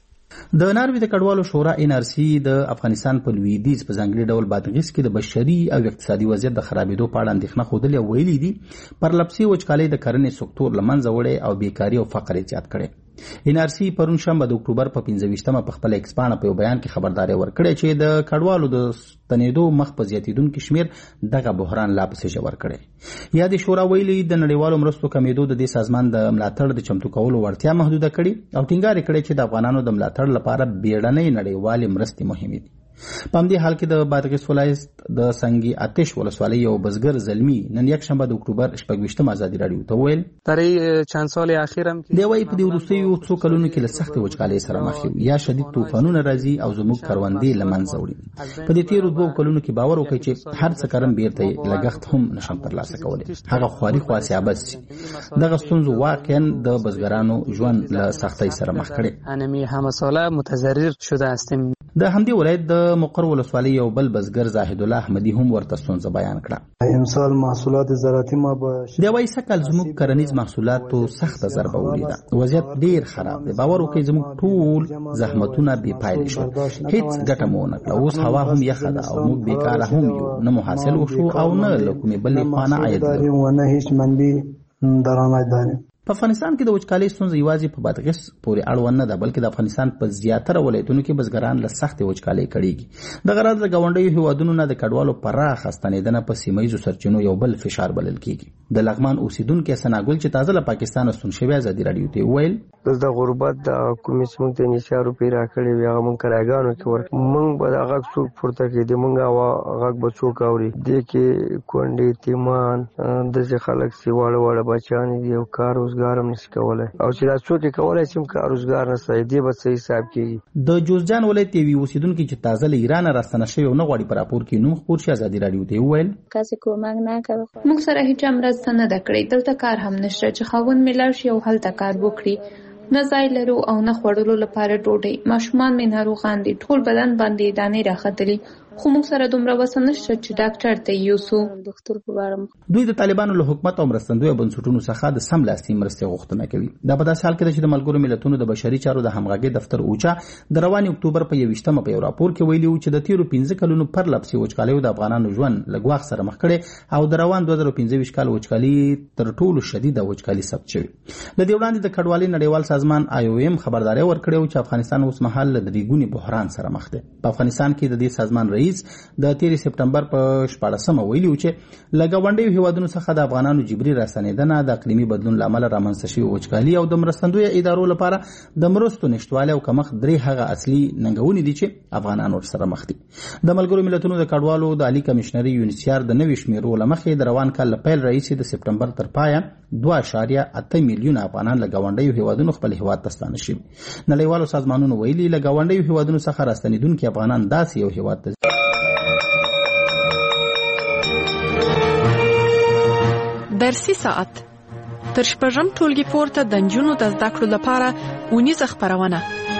د ناروې د کډوالو شورا NRC د افغانستان په لویدیځ په ځانګړي ډول بادغیس کې د بشري او اقتصادي وضعیت د خرابېدو په اړه اندېښنه خوده ویلي دي. پرلپسې وچکالۍ د کرنې سکتور لمنځه وړي او بیکاري او فقر زیات کړي. NRC پرون شنبه د اکتوبر په 15مه په خپل ایکس باندې په بیان کې خبرداري ورکړه چې د کډوالو د ستنېدو مخ په زیاتیدونکو شمیر دغه بحران لا پسې ژور کړي. یا د شورا ویلي د نړیوالو مرستو کمیدو د دې سازمان د ملاتړ د چمتو کولو وړتیا محدوده کړي او ټینګار کړي چې د افغانانو د ملاتړ لپاره بیړنۍ نړیوالې مرستې مهمې دي. په همدې حال کې د بادغیس ولایت د سنگي آتش ولسوالۍ یو بزګر زلمی نن یک شنبه د اکتوبر 26 ازادي رادیو ته ویل درې چند سال اخیر هم دی وایي په دې وروستیو څو کلونو کې له سخت وچکالۍ سره مخ یو یا شدید طوفانونه راځي او زموږ کروندې لمنځه وړي. په دې تیرو 2 کلونو کې باور وکړي چې هر څه کرم بیرته لګښت هم نشم ترلاسه کولی. هغه خواري خاصه بس دغه ستونزو واقعا د بزګرانو ژوند له سختۍ سره مخ کړي. انمی همه ساله متضرر شده هستیم. د همدې ولایت د مقر ولسوالۍ یو بل بزګر زاهد الله احمدي هم ورته ستونزه بیان کړه. امسال محصولات زراعتي ما به دی وایي سکل زموږ کرنیز محصولاتو سخته ضربه ولیده. وضعیت ډیر خراب دی. باور وکړئ زموږ ټول زحمتونه بې پایلې شول. هیڅ ګټه مو ونه کړه. اوس هوا هم یخه ده او موږ بیکاره هم یو. نه مو حاصل وشو او نه له کومې بلې خوا نه عاید لرو. نه هیڅ منبع درآمد داریم. په افغانستان کې د وچکالۍ ستونزه یوازې په بادغیس پورې اړوند نه ده بلکې د افغانستان په زیاتره ولایتونو کې بزګران له سختې وچکالۍ کړېږي. دغه راز د ګاونډیو هیوادونو نه د کډوالو پراخه ستنېدنه په سیمه ییزو سرچینو یو بل فشار بلل کېږي. د لغمان اوسیدونکي ثناګل چې تازه له پاکستان ستون شوی ازادي رادیو ته ویل د غربت د حکومت څخه د نشارو پیرا کړی وي هغه مونږ کراګانو کې ورک مونږ به هغه څوک پورته کې د مونږه هغه به څوک اوري د کې کونډې تیمان د خلک سی واړه بچان دي او کار روزګار هم نشي کولای او چې دا څوک کولای شي کار روزګار نه سي دی به صحیح حساب کیږي. د جوزجان ولایت یو اوسیدونکي چې تازه له ایران راستنه شوی او نه غواړي پر راپور کې نوم خپور شي ازادي رادیو ته ویل کاسې کومک نه کوي. موږ سره هیڅ مرسته نه ده کړې. دلته کار هم نشته چې خاوند ملار شي او هلته کار وکړي. نه ځای لرو او نه خوړلو لپاره ډوډۍ. ماشومان مې ناروغان دي. ټول بدن باندې دانې راختلي خو موږ سره دومره وس نشته چې ډاکټر ته یوسو. دوی د طالبانو له حکومت او مرستندویه بنسټونو څخه د سملاسي مرستې غوښتنه کوي. دا په داسې حال کې ده چې د ملګرو ملتونو د بشري چارو د همغږۍ دفتر اوچا د روان اکتوبر په 21مه په یو راپور کې ویلي و چې د تیرو 15 کلونو پر لپسې وچکالۍ د افغانانو ژوند له ګواښ سره مخ کړي او د روان 2015 کال وچکالي تر ټولو شدیده وچکالي ثبت شوې. د دې وړاندې د کډوالۍ نړیوال سازمان IOM خبرداري ورکړې چې افغانستان اوس مهال د ریګونی بحران سره مخ دی. په افغانستان کې د دې سازمان رئیس د 13 سپټمبر په 14مه ویلي و چې له ګاونډیو هیوادونو څخه د افغانانو جبري راستنېدنه د اقلیمي بدلون لامل رامنځته شوې وچکالي او د مرستندویه ادارو لپاره د مرستو نشټوالی او کمښت درې هغه اصلي ننګونې دي چې افغانان ورسره مخ دي. د ملګرو ملتونو د کډوالو د عالی کمشنري UNHCR د نوي شمیرو له مخې د روان کال له پیل راهیسې د سپټمبر تر پایه 2.8 میلیون افغانان له ګاونډیو هیوادونو خپل هیواد ته ستانه شوي. نړیوالو سازمانونو ویلي له ګاونډیو هیوادونو څخه راستنېدونکي افغانان داسې یو هیواد ته درسي ساعت تر شپږم ټولګي پورته د نجونو د زده کړو لپاره اونیزه خپرونه.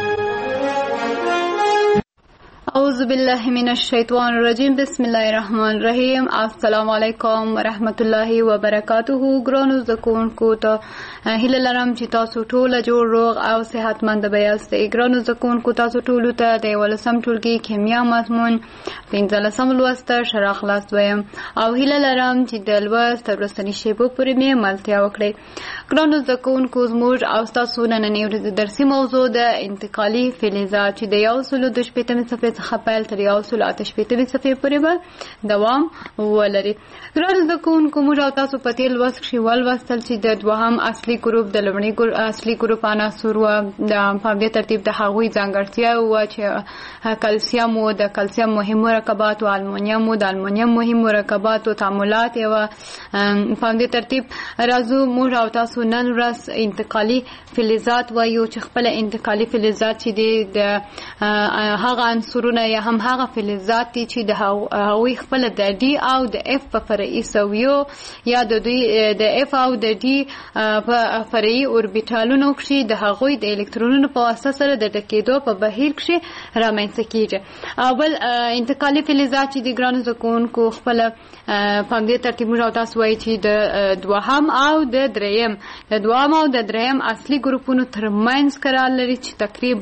اعوذ بالله من الشیطان الرجیم. بسم الله الرحمن الرحیم. السلام علیکم ورحمت الله وبرکاته. ګرانو زده کوونکو ته هیله لرم چې تاسو ټول جوړ روغ او صحتمند یاست. ګرانو زده کوونکو تاسو ټول ته د 11م ټولګي کیمیا مضمون 15م لوست شرح خلاص ویم او هیله لرم چې د لوست وروستنی شیبو پورې مې ملتیا وکړئ. ګرانو زده کوونکو زموږ او تاسو نننۍ ورځې درسي موضوع د انتقالي فلزات چې د 112 صفحې خپل تر 188 صفحې پورې به دوام ولري. ګرانو زده کوونکو موږ او تاسو په تیر لوست کې ولوستل چې د دوهم اصلي ګروپ د لومړي اصلي ګروپ عناصر و د په دې ترتیب د هغوی ځانګړتیاوې و چې کلسیم و د کلسیم مهم مرکبات او المونیم و د المونیم مهم مرکبات او تعاملات و په دې ترتیب راځو موږ او تاسو نن ورځ انتقالي فلزات وایو چې خپل انتقالي فلزات چې د هغه عنصرونه یا هم هغه فلزات دي چې د هغوی خپل د ډي او د اف په فرعي سویو یا د دوی د اف او د ډي په فرعي اوربیټالونو کې د هغوی د الکترونونو په واسطه سره د ډکېدو په بهیر کې رامنځته کیږي. اول انتقالي فلزات چې د ګرانو زده کوونکو خپل په دې ترتیب موږ تاسو وایي چې د دوهم او د دریم او د دریم اصلي ګروپونو ترمنځ قرار لري چې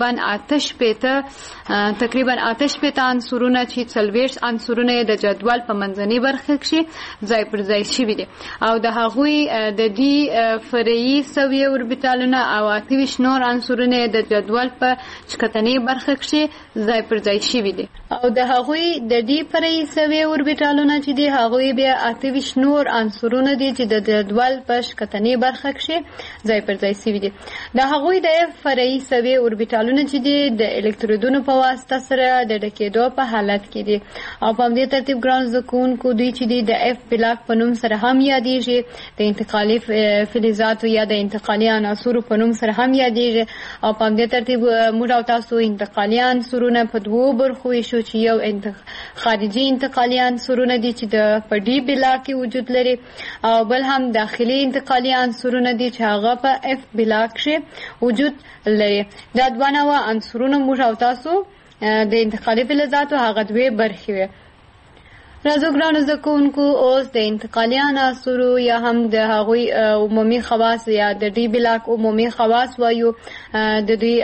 تقریبا 8 عنصرونه چې 40 عنصرونه د جدول په منځنۍ برخه کې ځای پر ځای شوي دي او د هغوی د ډي فرعي سویه اوربیټالونه او 28 نور عنصرونه د جدول په چکتنۍ برخه کې ځای پر ځای شوي دي او د هغوی د ډي فرعي سویه اوربیټالونه چې دي هغوی بیا 28 نور عنصرونه دي چې د جدول په چکتنۍ برخه کې ځای پر ځای شوي دي. د هغوی د فرعي سویه اوربیټالونه چې دي د الکترودونو په واسطه سره د ډکېدو په حالت کې دي او په دې ترتیب ګران زده کوونکو دوی چې دي د اف بلاک په نوم سره هم یادېږي د انتقالي فلزاتو یا د انتقالي عناصرو په نوم سره هم یادېږي او په دې ترتیب موږ او تاسو انتقالي عنصرونه په دوو برخو ویشو چې یو خارجي انتقالي عنصرونه دي چې د په ډي بلاک کې وجود لري او بل هم داخلي انتقالي عنصرونه دي چې هغه په اف بلاک کې وجود لري. دا دوه نوع عنصرونه موږ او تاسو د انتقالي فلزاتو هغه دوه برخې وي. راځو ګرانو زده کوونکو اوس د انتقالي عناصرو یا هم د هغوی عمومي خواص یا د ډي بلاک عمومي خواص وایو د دوی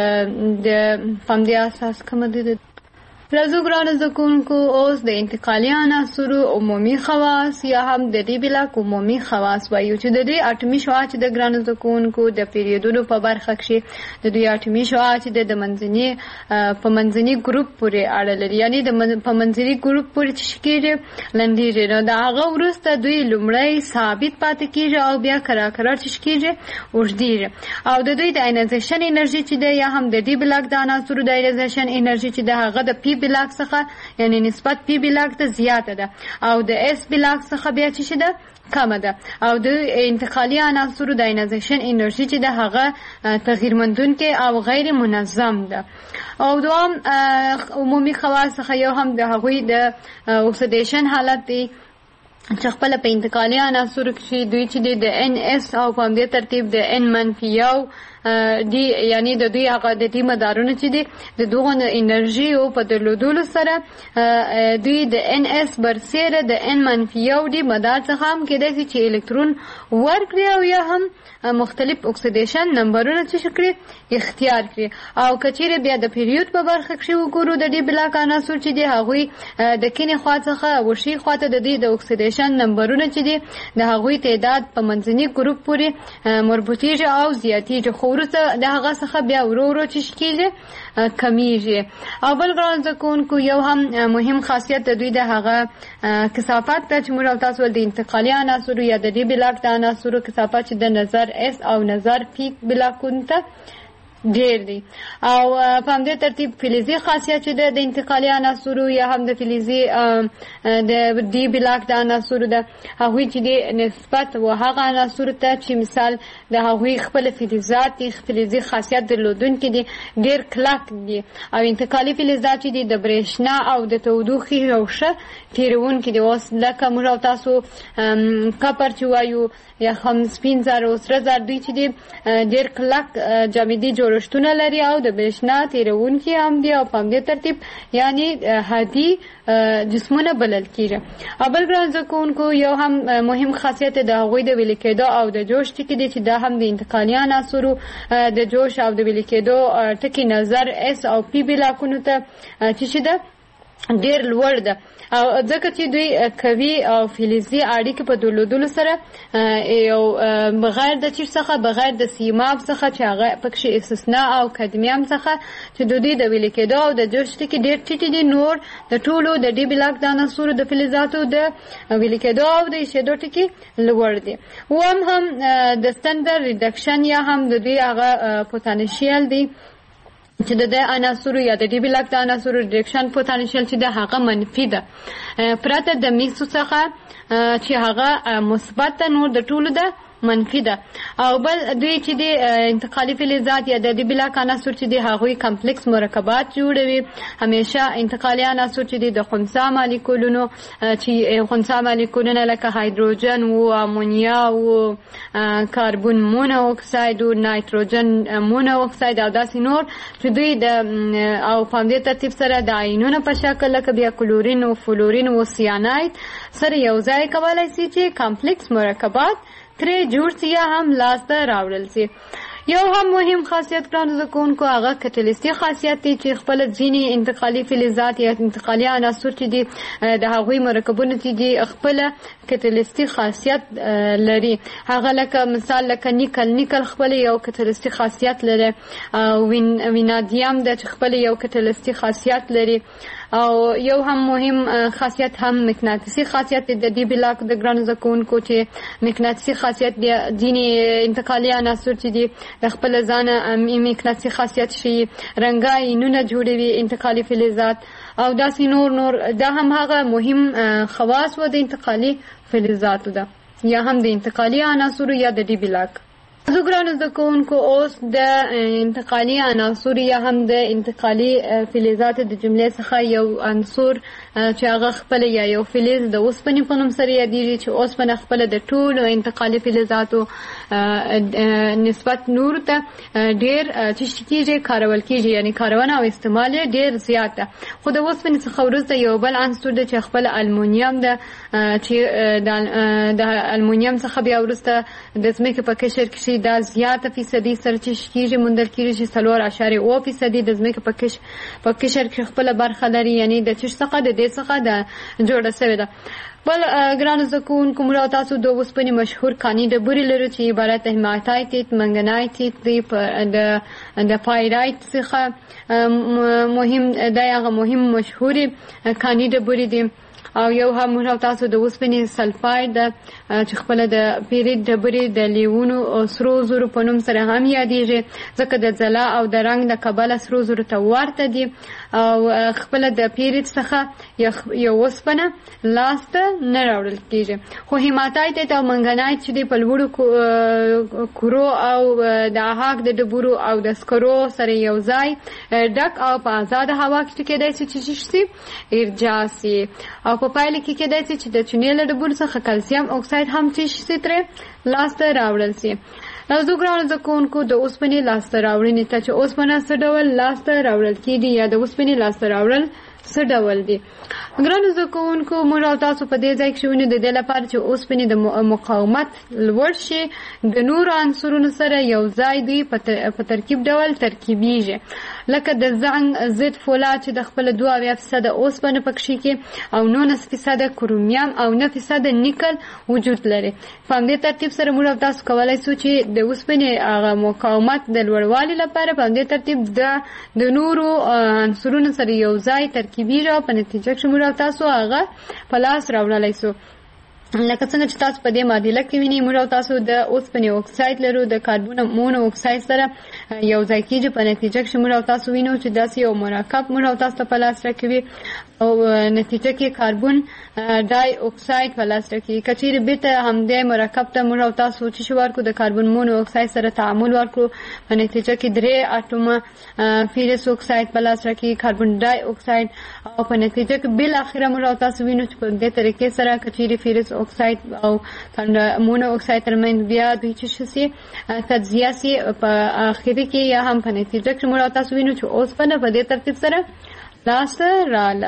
د پامدې اساس کوم دي. راځو ګرانو زده کوونکو اوس د انتقالي عناصرو عمومي خواص یا هم د ډي بلاک عمومي خواص وایو چې د دوی اټومي شعاع چې د ګرانو زده کوونکو د پیریډونو په برخه کې د دوی اټومي شعاع چې د منځني ګروپ پورې اړه لري یعنی د په منځني ګروپ پورې چې کېږي لنډېږي نو د هغه وروسته دوی لومړی ثابت پاتې کېږي او بیا کرار چې کېږي اوږدېږي او د دوی د آینایزیشن انرژي چې ده یا هم د ډي بلاک د عناصرو د آینایزیشن انرژي چې ده هغه د پی بلاک څخه یعنی نسبت پی بلاک ته زیاته ده او د اس بلاک څخه بیا چې ده کمه ده او د انتقالي عناصرو د آینایزیشن انرژي چې ده هغه تغییر مندونکې او غیر منظم ده. او دوام عمومي خواص څخه یو هم د هغوی د اوکسیدیشن حالت دی چې خپل په انتقالي عناصرو کې دوی چې د ان اس او په دې ترتیب د ان منفي یو دی یعنی د دوی هغه د دې مدارونه چې دي د دغه انرژي او په درلودلو سره دوی د NS برسره د N-1 دی مدار څخه هم کېدای شي چې الکترون ورکړي او یا هم مختلف اکسیدیشن نمبرونه چې شکري اختیار کړي. او کچېره بیا د پیریود په برخه کې وګورو د دې بلاک عناصر چې دي هغوی د کینې خوا څخه وشي خواته د دې د اکسیدیشن نمبرونه چې دي د هغوی تعداد په منځني ګروپ پورې مربوطیږي او زیاتیږي، خو وروسته د هغه څخه بیا ورو ورو چې کېږي کمیږي. او بل ګران زده کوونکو یو هم مهم خاصیت د دوی د هغه کثافت ته چې موږ تاسو ول د انتقالي عناصرو یا د دې بلاک د عناصرو کثافت چې د نظر S او نظر P بلاکونو ته ډیر دی. او په همدې ترتیب فلزي خاصیت چې د انتقالي عناصرو یا هم د فلزي د دې بلاک د عناصرو د هغوی چې د نسبت و هغه عناصرو ته چې مثال د هغوی خپل فلزات دي فلزي خاصیت درلودونکي دي ډیر کلک دي. او انتقالي فلزات چې دي د برېښنا او د تودوخې او ښه تیرونکي دي. اوس لکه موږ او تاسو کپر چې وایو یا هم سپین زر او سره زر دوی چې دي ډیر کلک جامدي جوړښتونه لري او د برېښنا تیرونکي هم دي او په همدې ترتیب یعنی هادي جسمونه بلل کېږي. او بل ګران زده کوونکو یو هم مهم خاصیت د هغوی د ویلې کېدو او د جوش ټکي دی چې دا هم د انتقالي عناصرو د جوش او د ویلې کېدو ټکي نظر S او P بلاکونو ته چې ده ډیر لوړ ده. او ځکه چې دوی قوي او فلزي اړیکې په درلودلو سره یو بغیر د چیر څخه بغیر د سیماب څخه چې هغه پکې استثناء او کدمیوم څخه چې دوی د ویلې کېدو او د جوش ټکي ډیر ټیټ دي. نور د ټولو د ډي بلاک د عناصرو د فلزاتو د ویلې کېدو او د ایشېدو ټکي لوړ دي. هم د ستندر ریډکشن یا هم د دوی هغه پوتانشیل دی چې د عناصرو یا د ډي بلاک د عناصرو ریډکشن پوتانشیل چې د هغه منفي ده پرته د میکسو څخه چې هغه مثبت ده نور د ټولو ده منفي ده. او بل دوی چې د انتقالي فلزات یا د ډي بلاک عناصر چې د هغوی کمپلیکس مرکبات جوړوي. همیشه انتقالي عناصر چې د خنثا مالیکولونو چې خنثا مالیکولونه لکه هایدروجن او امونیا او کاربون مونو اکساید او نایتروجن مونو اکساید او داسې نور چې دوی د او په همدې ترتیب سره د آیونونو په شکل لکه بیا کلورین او فلورین او سیاناید سره یو ځای کولی شي چې کمپلیکس مرکبات ترې جوړ سي یا هم لاسته راوړل سي. یو هم مهم خاصیت ګران زده کوونکو هغه کټلیستي خاصیت دی چې خپل ځینې انتقالي فلزات یا انتقالي عناصر چې دي د هغوی مرکبونه چې دي خپل کټلیستي خاصیت لري. هغه لکه مثال لکه نیکل خپل یو کټلیستي خاصیت لري. وینادیم د خپل یو کټلیستي خاصیت لري. او یو هم مهم خاصیت هم مقناطیسي خاصیت د دې بلاک د ګران زده کوونکو چې مقناطیسي خاصیت د ځینې انتقالي عناصر چې دي خپل ځان مقناطیسي خاصیت شي رنګاینونه جوړوي انتقالي فلزات او داسې نور دا هم هغه مهم خواص و د انتقالي فلزاتو ده یا هم د انتقالي عناصرو یا د دې بلاک. زه ګرانو زده کوونکو اوس د انتقالي عناصرو یا هم د انتقالي فلزاتو د جملې څخه یو عنصر چې هغه خپل یا یو فلز د اوسپنې په نوم سره یادېږي چې اوسپنه خپل د ټولو انتقالي فلزاتو نسبت نور ته ډېر چې کېږي کارول کېږي یعنی کارونه او استعمال یې ډېر زیات ده. خو د اوسپنې څخه وروسته یو بل عنصر ده چې خپل المونیم ده چې د المونیم څخه بیا وروسته د ځمکې په قشر کې دا زیاته فیصدي سرچینه کېږي موندل کېږي چې 4.0% د ځمکې په قشر کې خپل برخه لري یعنی د چش څخه د دې څخه د جوړه شوې ده. بل ګرانو زده کوونکو موږ تاسو د اوسپنې مشهور کاني ډبرې لرو چې عبارت هیماتایت منګنایت دی د پایرایت څخه مهم دا هغه مهم مشهوري کاني ډبرې دي. او یو هم موږ تاسو د اوسپنې سلفاید چې خپل د پیرید ډبرې د لیوونو او سرو زرو په نوم سره هم یادېږي ځکه د ځلا او د رنګ د کبله سرو زرو ته ورته دي او خپل د پیرید څخه یو اوسپنه لاسته نه راوړل کېږي. خو هیماتایت او منګنایت چې په لوړو کورو او د اهاک د ډبرو او د سکرو سره یو ځای ډک او په آزاده هوا کې کېدای شي چې شي ارجاع سي او په پایله کې کېدای شي چې د چونې له ډبرو څخه کلسیم اکساید هم چې شي ترې لاسته راوړل سي. راځو ګرانو زده کوونکو د اوسپنې لاسته راوړنې ته چې اوسپنه څه ډول لاسته راوړل کېږي یا د اوسپنې لاسته راوړل څه ډول دي. ګرانو زده کوونکو موږ او تاسو په دې ځای کې ونیو د دې لپاره چې اوسپنې د مقاومت لوړ شي د نورو عنصرونو سره یو ځای دوی په ترکیب ډول ترکیبیږي، لکه د زنګ ضد فولاد چې د خپل 2% اوسپنه پکې کې او 19% کرومیم او 9% نیکل وجود لري. په همدې ترتیب سره موږ او تاسو کولای شو چې د اوسپنې هغه مقاومت د لوړوالي لپاره په همدې ترتیب د نورو عنصرونو سره یو ځای ترکیبیږي او په نتیجه کې موږ او تاسو هغه په لاس راوړلای شو. لکه څنګه چې تاسو په دې معادله کې وینئ موږ او تاسو د اوسپنې اکساید لرو د کاربن مونو اکساید سره یو ځای کېږي. په نتیجه کې موږ او تاسو وینو چې داسې یو مرکب موږ او تاسو په لاس راکوي او نتیجه کې کاربن ډای اکساید په لاس راکوي. کچېرې بیرته همدې مرکب ته موږ او تاسو چې ورکو د کاربن مونو اکساید سره تعامل ورکړو په نتیجه کې 3 اټومه فیرس اکساید په لاس راکوي کاربن ډای اکساید او په نتیجه کې بل اخره موږ او تاسو وینو چې په دې طریقې سره کچېرې فیرس اکساید او مونو اکساید ترمنځ بیا دوی چې شي تجزیه سي په اخري کې یا هم په نتیجه کې موږ تاسو وینو چې اوسپنه په دې ترتیب سره لاسته رااله.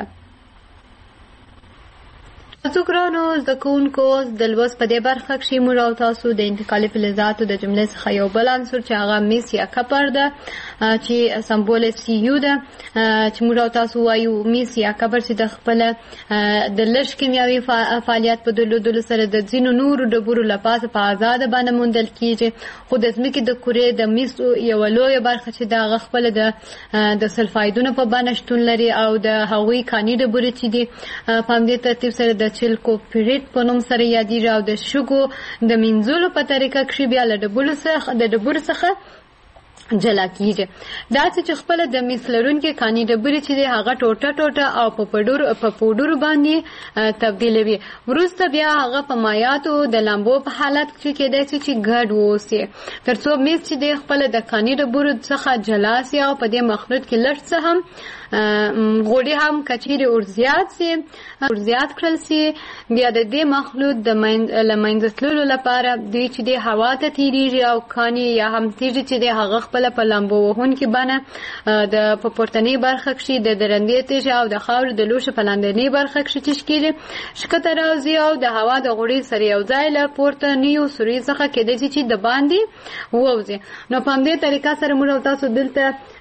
تاسو ګرانو زده کوونکو د لوست په دې برخه کې موږ او تاسو د انتقالي فلزاتو د جملې څخه یو بل عنصر چې هغه میس یا کپر ده چې سمبول سی یو ده چې موږ او تاسو وایو میس یا کپر چې د خپل د لږ کیمیاوي فعالیت په دلودلو سره د ځینو نورو ډبرو لپاره په آزاد باندې موندل کیږي، خو د ځمکې د کورې د میس یو لوی برخه چې د خپل د سلفایدونو په باندې شتون لري او د هغوی کاني ډبرې چې دي په همدې ترتیب سره د چلکوپریټ په نوم سره یادېږي او د شګو د مینځلو په طریقه کې بیا له ډبرو څخه جلا کیږي. دا چې خپل د میس لرونکي کاني ډبرې چې هغه ټوټه او په پوډرو باندې تبدیلوي، وروسته بیا هغه په مایعاتو د لامبو په حالت کې کېدای شي چې ګډ واوسي ترڅو میس چې خپل د کاني ډبرو څخه جلا سي او په دې مخلوط کې لږ څه هم غوړي هم کچېرې ورزیات کړل سي بیا د دې مخلوط د منځ تللو لپاره دوی چې د هوا ته تیریږي او کاني یا هم تیږي چې د هغه خپل په لامبو وهونکي باندې د په پورتنۍ برخه کې د درندې تیږي او د خاورو د لوښو په لاندنۍ برخه کې تشکیل شکته راځي او د هوا د غوړي سره یو ځای له پورتنیو سوري څخه کېدای شي چې د باندې ووځي. نو په همدې طریقه سره موږ تاسو دلته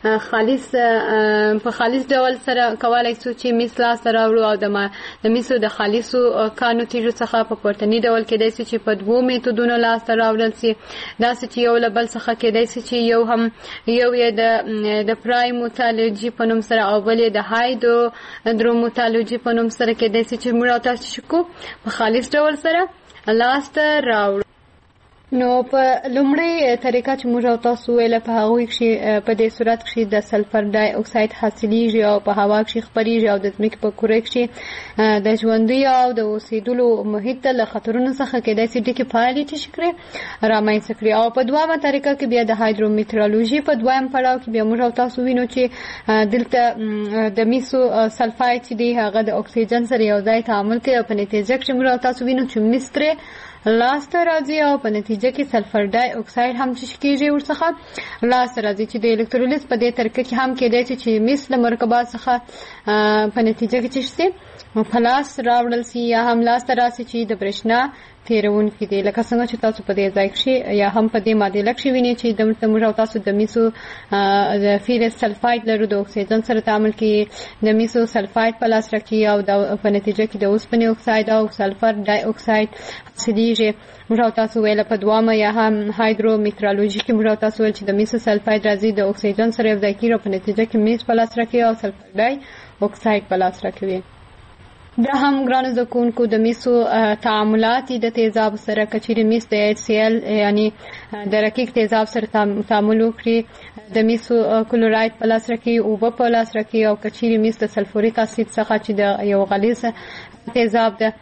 په خالص ډول سره کولای شو چې میس لاس راوړو او د میسو د خالصو کانو تیږو څخه په پورتني ډول کېدای شي چې په 2 میتودونو لاس راوړل شي. دا چې یو له بل څخه کېدای شي چې یو یې د پرایموتالوجي په نوم سره او بل یې د هایدروموتالوجي په نوم سره کېدای شي چې موږ تاسو شکو په خالص ډول سره لاس راوړو. نو په لومړی طریقه چې موږ تاسو ویل په هغه کې په دې صورت کې د سلفر ډای اکساید حاصلېږي او په هوا کې خپرېږي او د ځمکې په کره کې د ژوندۍ او د اوسېدلو محیط له خطرونو څخه کېدای شي ډېرې فعالیت شکرې رامنځته کړي. او په دویمه طریقه کې بیا د هایدرومیټرولوژي په دویم پړاو کې بیا موږ تاسو وینو چې دلته د میسو سلفاید چې دی هغه د اکسیجن سره یو ځای تعامل کوي او په نتیجه کې موږ تاسو وینو چې مستره لاسته راځي او په نتیجه کې سلفر ډای اکساید هم کېږي ورڅخه لاسته راځي چې د الکترولیز په دې طریقه کې هم کېدای شي چې میس له مرکبات څخه په نتیجه کې چې په لاس راوړل شي یا هم لاسته راسي چې د برېښنا تیرونکي دي. لکه څنګه چې تاسو په دې ځای کې یا هم په دې معادله کې وینئ چې د موږ تاسو د میسو د فیرس سلفاید لرو د اکسیجن سره تعامل کوي د میسو سلفاید په لاس راکړي او په نتیجه کې د اوسپنې اکساید او سلفر ډای اکساید حاصلېږي. موږ تاسو ویل په دوامه یا هم هایدرومیټرولوژي کې موږ تاسو ویل چې د میسو سلفاید راځي د اکسیجن سره یو ځای کېږي او په نتیجه کې میس په لاس راکړي او سلفر ډای اکساید په لاس راکوي. دا هم ګرانو زده کوونکو د میسو تعاملات د تیزاب سره کچېرې میس د HCl یعنی د رقیق تیزاب سره تعامل وکړي د میسو کلوراید په لاس راکړي اوبه په لاس راکړي او کچېرې میس د سلفوریک اسید څخه چې د یو غلیظ تیزاب ده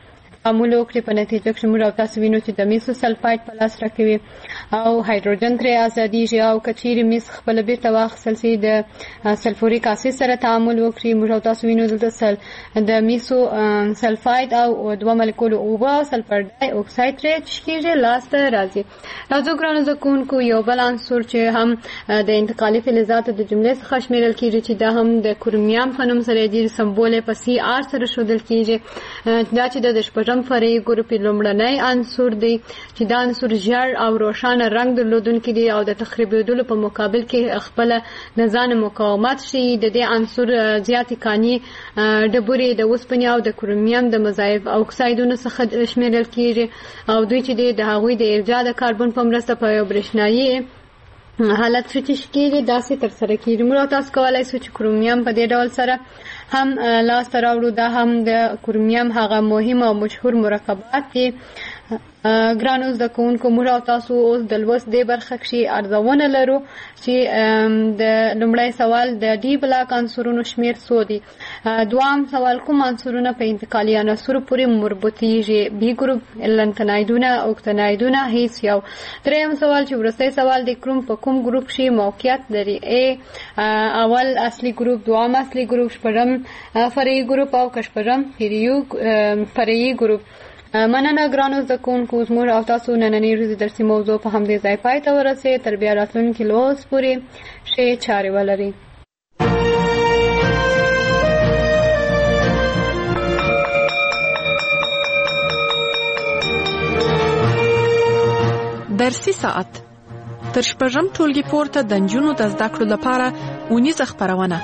تعامل وکړي په نتیجه کې موږ او تاسو وینو چې د میسو سلفایډ په لاس راکوي او هایدروجن ترې ازادیږي او کچېرې میس خپل بیرته واخیستل شي د سلفوریک اسید سره تعامل وکړي. موږ او تاسو وینو دلته د میسو سلفایډ او دوه مالیکول اوبه سلفر ډای اکساید ترې کېږي لاس ته راځي. راځو ګرانو زده کوونکو یو بل عنصر چې هم د انتقالي فلزاتو د جملې څخه شمیرل کېږي چې دا هم د کرومیوم په نوم سره دی، سمبول یې په سی آر سره ښودل کېږي. دا چې د شپږم فرعي ګروپ لومړنی عنصر دی چې دا عنصر ژیړ او روښانه رنګ درلودونکی دی او د تخریبېدلو په مقابل کې خپله د ځان مقاومت ښیي. د دې عنصر زیاتې کاني ډبرې د اوسپنې او د کرومیوم د مضاعف اکسایدونو څخه شمیرل کېږي او دوی چې د هغوی د ارجاع د کاربن په مرسته په یو برېښنایي حالت سوچش کېږي داسې ترسره کېږي. موږ تاسو کولی شو چې کرومیوم په دې ډول سره هم لاسته راوړو. دا هم د کرومیوم هغه مهم او مشهور مرکبات دي. ګرانو زده کوونکو موږ او تاسو اوس د لوست دې برخه کې ارزونه لرو چې د لومړی سوال د ډي بلاک عنصرونو شمیر څو دي. دوام سوال کوم عنصرونه په انتقالي عناصرو پورې مربوطیږي؟ بي ګروپ، لنتنایدونه، اوکتنایدونه، هیڅ یو. دریم سوال چې وروستی سوال د کروم په کوم ګروپ کې موقعیت لري؟ ا اول اصلي ګروپ، دوام اصلي ګروپ، شپږم فرعي ګروپ او شپږم فرعي ګروپ. مننه ګرانو زده کوونکو، زموږ او تاسو نننۍ ورځې درسي موضوع په همدې ځای پای ته ورسېد. تر بیا راتلونکي لوست پورې ښې چارې ولرئ. درسي ساعت تر شپږم ټولګي پورته د نجونو د زده کړو لپاره اونیزه خپرونه.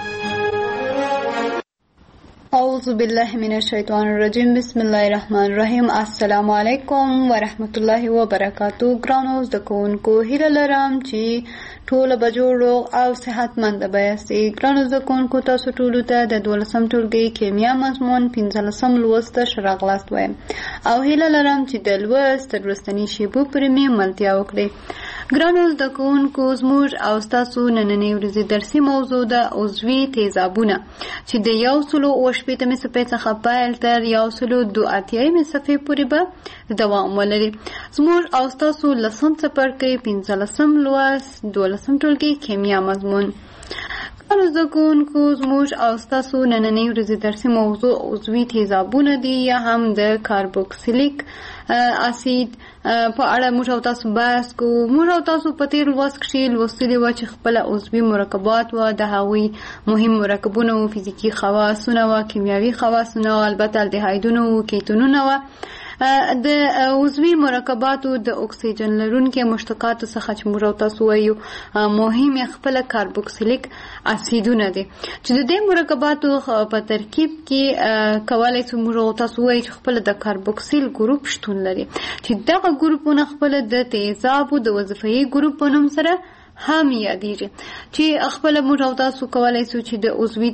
اعوذ بالله من الشیطان الرجیم. بسم الله الرحمن الرحیم. السلام علیکم ورحمت الله وبرکاتو. ګرانو زده کوونکو، هیله لرم چې ټول به جوړ او صحتمند به یاستئ. ګرانو زده کوونکو، تاسو ټولو ته د 12م ټولګي کیمیا مضمون 15م لوست ته ښه راغلاست وایم او هیله لرم چې د لوست تر وروستنۍ شیبو پورې مې ملتیا وکړئ. ګرانو زده کوونکو، زموږ او ستاسو نننۍ ورځې درسي موضوع ده عضوي تیزابونه چې د 180 صفحې څخه پیل تر 182 صفحې پورې به دوام ولري. زموږ او ستاسو لسم څپرکی 15م لوست 12م ټولګي کیمیا مضمون. ګرانو زده کوونکو، زموږ او ستاسو نننۍ ورځې درسي موضوع عضوي تیزابونه دي یا هم د کاربوکسیلیک اسید په اړه موږ او تاسو بحث کوو. موږ او تاسو په تیر لوست کې لوستلي وو چې خپل عضوي مرکبات و د هغوی مهم مرکبونه او فزیکی خواصونه او کیمیاوي خواصونه او البته الډهایدونه او کیتونونه و. د عضوي مرکباتو د اکسیجن لرونکي مشتقاتو څخه چې موږ تاسو وایو مهم خپل کاربوکسیلیک اسیدونه دي چې د دې مرکباتو په ترکیب کې کولای شو موږ تاسو وایو چې خپل د کاربوکسیل ګروپ شتون لري چې دغه ګروپونه خپل د تیزابو د وظیفي ګروپ په نوم سره هم یادېږي چې خپل موږ تاسو کولای شو چې د عضوي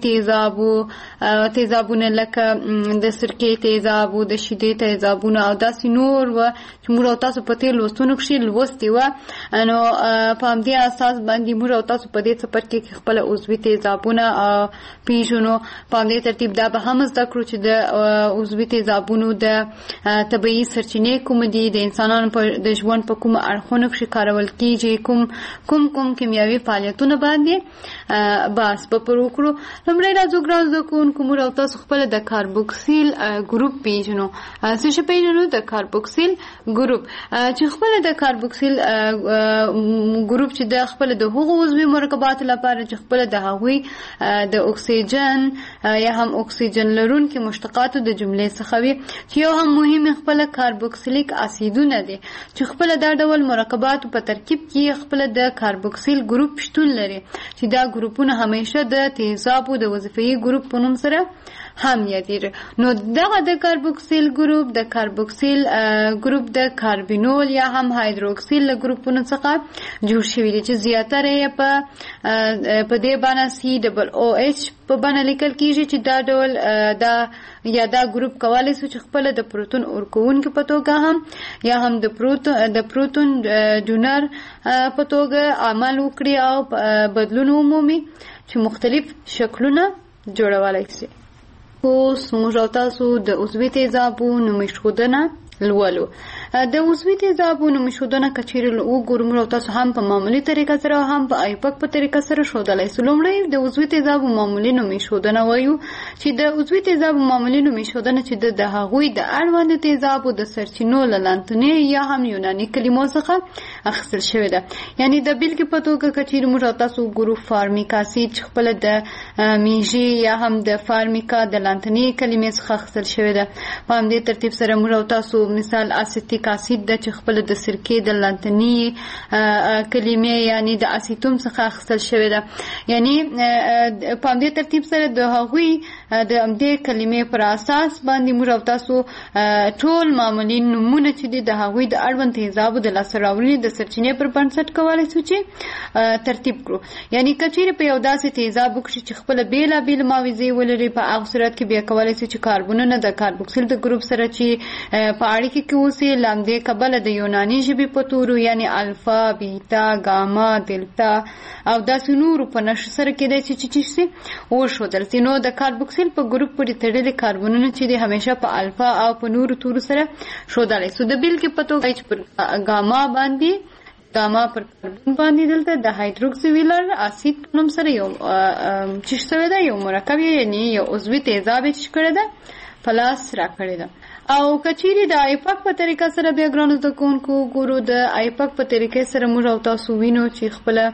تیزابونه لکه د سرکې تیزابو، د شیدې تیزابونه او داسې نور و چې موږ تاسو په تیر لوستونو کې لوستي و. نو په همدې اساس باندې موږ تاسو په دې څپرکي کې خپل عضوي تیزابونه پیژنو. په همدې ترتیب دا به هم زده کړو چې د عضوي تیزابونو د طبیعي سرچینې کوم دي، د انسانانو د ژوند په کوم اړخونو کې کارول کیږي، کوم کیمیاوي فعالیتونه باندې بحث به وکړو. لومړی راځو ګرانو زده کوونکو، موږ او تاسو خپل د کاربوکسیل ګروپ پیژنو. څه شی پیژنو؟ د کاربوکسیل ګروپ چې خپل د کاربوکسیل ګروپ چې د خپل د هغو عضوي مرکباتو لپاره چې خپل د هغوی د اکسیجن یا هم اکسیجن لرونکي مشتقاتو د جملې څخه وي چې یو هم مهم خپل کاربوکسیلیک اسیدونه دي چې خپل دا ډول مرکباتو په ترکیب کې خپل د کاربوکسیل ګروپ شتون لري چې دا ګروپونه همیشه د تیزابو د وظیفي ګروپ په نوم سره هم یادېږي. نو دغه د کاربوکسیل ګروپ د کاربینول یا هم هایدروکسیل له ګروپونو څخه جوړ شوی دی چې زیاتره یې په دې باندې COOH په باندې لیکل کیږي چې دا ډول دا ګروپ کولای شي چې خپل د پروتون ورکوونکو په توګه هم یا هم د پروتون ډونر په توګه عمل وکړي او بدلون عمومي چې مختلف شکلونه جوړولای شي. اوس موږ او تاسو د عضوي تیزابو نومېښودنه لولو. د عضوي تیزابو نومېښودنه که چیرې وګورو موږ او تاسو هم په معمولي طریقه سره هم په آیپک په طریقه سره ښودلی سو. لومړی د عضوي تیزابو معمولي نومېښودنه وایو چې د عضوي تیزابو معمولي نومېښودنه چې د هغوی د اړوند تیزابو د سرچینو له لانتنې یا هم یوناني کلمو څخه اخیستل شوې ده. یعنی د بیلګې په توګه که چیرې موږ او تاسو وګورو فارمیک اسید چې خپله د میږي یا هم د فارمیکا د لانتنې کلمې څخه اخیستل شوې ده. په همدې ترتیب سره موږ او تاسو مثال اسیتیک اسید د چې خپل د سرکې د لانتنی کلمې یعنی د اسیتوم څخه اخیستل شوې ده. یعنی په همدې ترتیب سره د هغوی د همدې کلمې پر اساس باندې موږ او تاسو ټول معمولي نومونه چې دي د هغوی د اړوند تیزابو د لاسته راوړنې د سرچینې پر بنسټ کولی شو چې ترتیب کړو. یعنی که چیرې په یو داسې تیزاب وکړي چې خپله بېلابېل معاوضې ولري په هغه صورت کې بیا کولی شو چې کاربونونه د کاربوکسیل د ګروپ سره چې په اړیکې کې اوسي له همدې کبله د یوناني ژبې په تورو یعنی الفا، بیتا، ګاما، دلتا او داسې نورو په نښو سره کېدای شي چې شي وښودل شي. نو د کاربوکسیل په ګروپ پورې تړلي کاربونونه چې دي همیشه په الفا او په نورو تورو سره ښودلی سو. د بیلګې په توګه چې پر ګاما پر کاربون باندې دلته د هایدروکسیویلر اسید په نوم سره یو چې شوی ده یو مرکب یعنی یو عضوي تیزاب یې چې کړی ده په لاس راکړی ده. او که چیرې د آیپک په طریقه سره بیا ګرانو زده کوونکو وګورو د آیپک په طریقې سره موږ او تاسو وینو چې خپله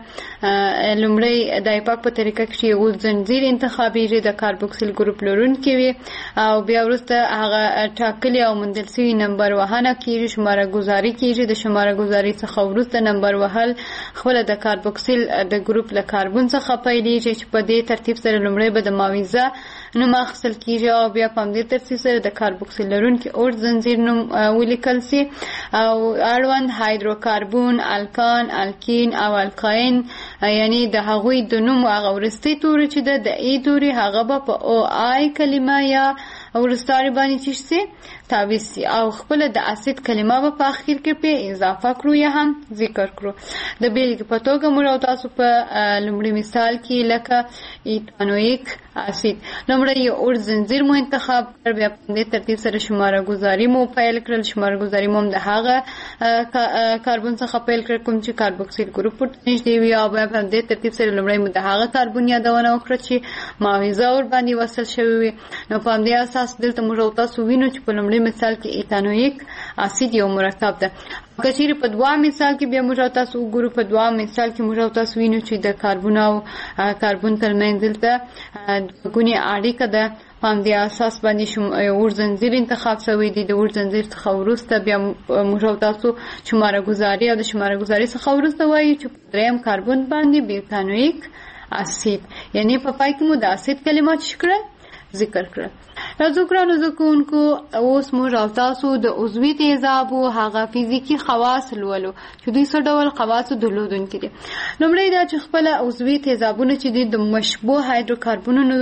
لومړی د آیپک په طریقه کې یو زنځیر انتخابېږي د کاربوکسیل ګروپ لرونکي وي او بیا وروسته هغه ټاکلي او موندل شوي نمبر وهنه کېږي، شماره ګذاري کېږي. د شماره ګذاري څخه وروسته نمبر وهل خپله د کاربوکسیل د ګروپ له کاربون څخه پیلېږي چې په دې ترتیب سره لومړی به د معاوضه نوم اخیستل کېږي او بیا په همدې ترتیب سره د کاربوکسیل لرونکي اوږد زنځیر نوم ولیکل سي او اړوند هایدروکاربون، الکان، الکین او الکاین یعنی د هغوی د نوم هغه وروستۍ توري چې د ای توري هغه به په او آی کلمه یا ورستاري باندې چې سي تعویض سي او خپله د اسید کلمه به په اخر کې په اضافه کړو یا هم ذکر کړو. د بیلګې په توګه موږ او تاسو په لومړي مثال کې لکه ایتانویک اسید لومړی یو اوږد زنځیر مو انتخاب کړ، بیا په دې ترتیب سره شماره ګذاري مو پیل کړل. شماره ګذاري مو د هغه کاربون څخه پیل کړ کوم چې کاربوکسیل ګروپ ورته نږدې وي او بیا په دې ترتیب سره لومړی مو د هغه کاربون یادونه وکړه چې معاوضه ورباندې وصل شوی وي. نو په همدې اساس دلته موږ او تاسو وینو چې په لومړي مثال کې ایتانویک اسید یو مرکب ده. که چیرې په دوام مثال کې بیا موږ او تاسو وګورو، په دوام مثال کې موږ او تاسو وینو چې د کاربون او کاربون ترمنځ دلته دوګونې اړیکه ده. په همدې اساس باندې اوږد زنځیر انتخاب شوی دی. د اوږد زنځیر څخه وروسته بیا موږ او تاسو شماره ګذاري او د شماره ګذاري څخه وروسته وایو چې په دریم کاربون باندې بیوتانویک اسید یعنی په پای کې مو د اسید کلمات ذکر کړل. راځو ګرانو زده کوونکو اوس موږ او تاسو د عضوي تیزابو هغه فزیکي خواص لولو چې دوی څه ډول خواص درلودونکي دي. لومړی دا چې خپله عضوي تیزابونه چې دي د مشبوع هایدروکاربونونو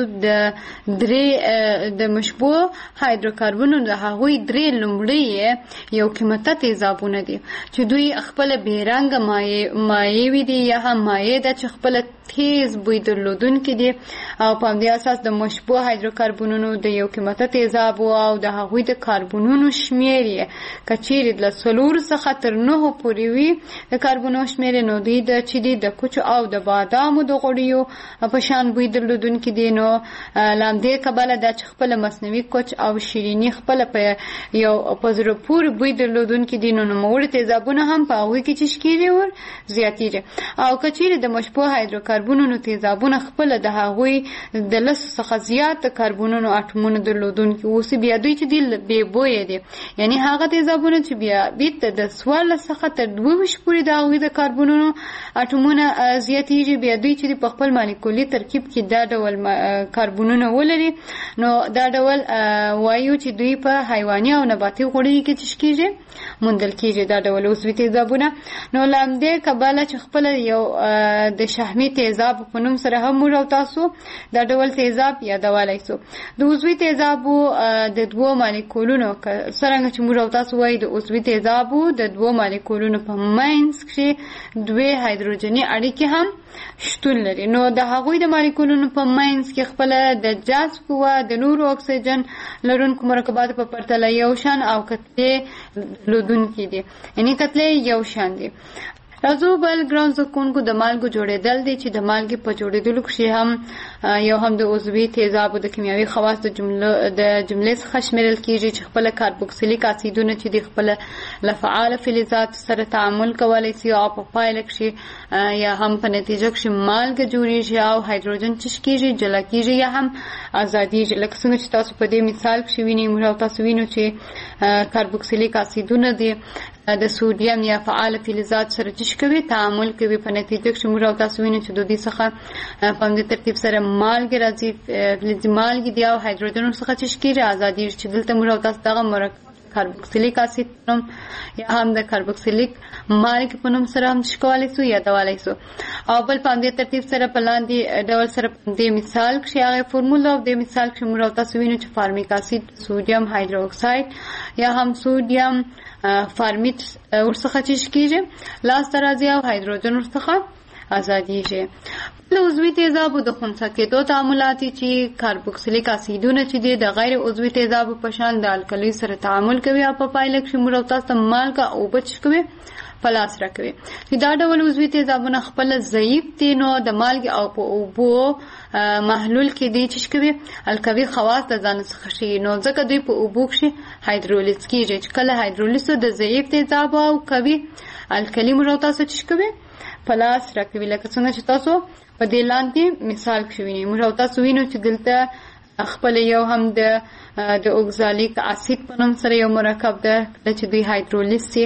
د مشبوع هایدروکاربونونو د هغوی درې لومړی یو قیمته تیزابونه دي چې دوی خپله بېرنګه مایع دي یا هم مایع ده چې خپله تیز بوی درلودونکي دي او په همدې اساس د مشبوع هایدروکاربونونو د یو قیمته تیزابو او د هغوی د کاربونونو شمیر یې که چیرې له 4 څخه تر 9 پورې وي د کاربونو شمیر نو دوی د چې دي د کوچو او د بادامو د غوړیو په شان بوی درلودونکي دي. نو له همدې کبله دا چې خپله مصنوعي کوچ او شیریني خپله په یو په زړه پورې بوی درلودونکي دي نو نوموړي تیزابونه هم په هغوی کې چې کېږي ور زیاتېږي. او که چیرې د مشبوع هایدروکاربونونو تیزابونه خپله د هغوی د 10 څخه زیات کاربونونو اټومونه درلودونکي اوسي بیا دوی چې دي بې بویه دي یعنی هغه تیزابونه چې بیا بیرته د 14 څخه تر 22 پورې د هغوی د کاربونونو اټومونه زیاتېږي. بیا دوی چې په خپل مالیکولي ترکیب کې دا ډول کاربونونه ولري نو دا ډول وایو چې دوی په حیواني او نباتي غوړیو کې چې کېږي موندل کېږي دا ډول عضوي تیزابونه. نو له همدې کبله چې خپله یو د شحمي تیزاب په نوم سره هم موږ او تاسو دا ډول تیزاب یادولی سو. د عضوي تیزاب تیزابو د دوو مالیکولونو څرنګه چې موږ او تاسو وایي د عضوي تیزابو د دوو مالیکولونو په منځ کې دوه هایدروجني اړیکې هم شتون لري. نو د هغوی د مالیکولونو په منځ کې خپل د جذب قوه د نورو اکسیجن لرونکو مرکباتو په پرتله یو شان او کتلې لودونکي دي، یعنی کتلې یو شان دي. راځو بل ګران زکونکو د مالګو جوړېدل دي چې د مالګې په جوړېدلو کې هم یو هم د عضوي تیزابو د کیمیاوي خواص د جملې څخه شمیرل کیږي چې خپل کاربوکسیلیک اسیدونه چې د خپل له فعال فلزات سره تعامل کولی شي او په پایله کې یا هم په نتیجه کې مالګه جوړیږي او هایدروجن چش کیږي جلا کیږي یا هم ازادیږي. لکه څنګه چې تاسو په دې مثال کې وینئ، موږ تاسو وینو چې کاربوکسیلیک اسیدونه دي د سودیم یا فعال فلزات سره چش کوي، تعامل کوي، په نتیجه کې موږ تاسو وینو چې د دې څخه په دې ترتیب سره مالګه راځي، فلز مالګه دی او هایدروجن څخه چش کیږي ازادیږي چې دلته موږ تاسو دغه مرکب کاربوکسیلیک اسید نوم یا هم د کاربوکسیلیک مالګې په نوم سره هم شکولی سو یا دولی سو. او بل په دې ترتیب سره په لاندې ډول سره د مثال کې هغه فرموله او د مثال کې موږ تاسو وینو چې فارمیک اسید سودیم هایدروکساید یا هم سودیم فارمیت ورڅخه چش کیږي، لاس راځي او هایدروجن ورڅخه ازادیږي. د عضوي تیزابو د خنثی کېدو تعاملات چې کاربوکسیلیک اسیدونه چې دي د غیر عضوي تیزابو په شان د الکلی سره تعامل کوي او په پایله کې موږ تاسو مالګه او بچ کوي پلاس راکوي. دا ډول عضوي تیزابونه خپل ضعیف دي، نو د مالګه او په اوبو محلول کې دي چې کوي الکوي خواص د ځان څخه شي، نو ځکه دوی په اوبو کې هایدرولیز کیږي چې کله هایدرولیز د ضعیف تیزاب او کوي الکلی موږ تاسو چې کوي پلاس راکوي. لکه څنګه چې تاسو په دې لاندې مثال کې وینئ، موږ تاسو وینو چې دلته خپل یو هم د اوکزالیک اسید په نوم سره یو مرکب ده چې دوی هایدرولیز سي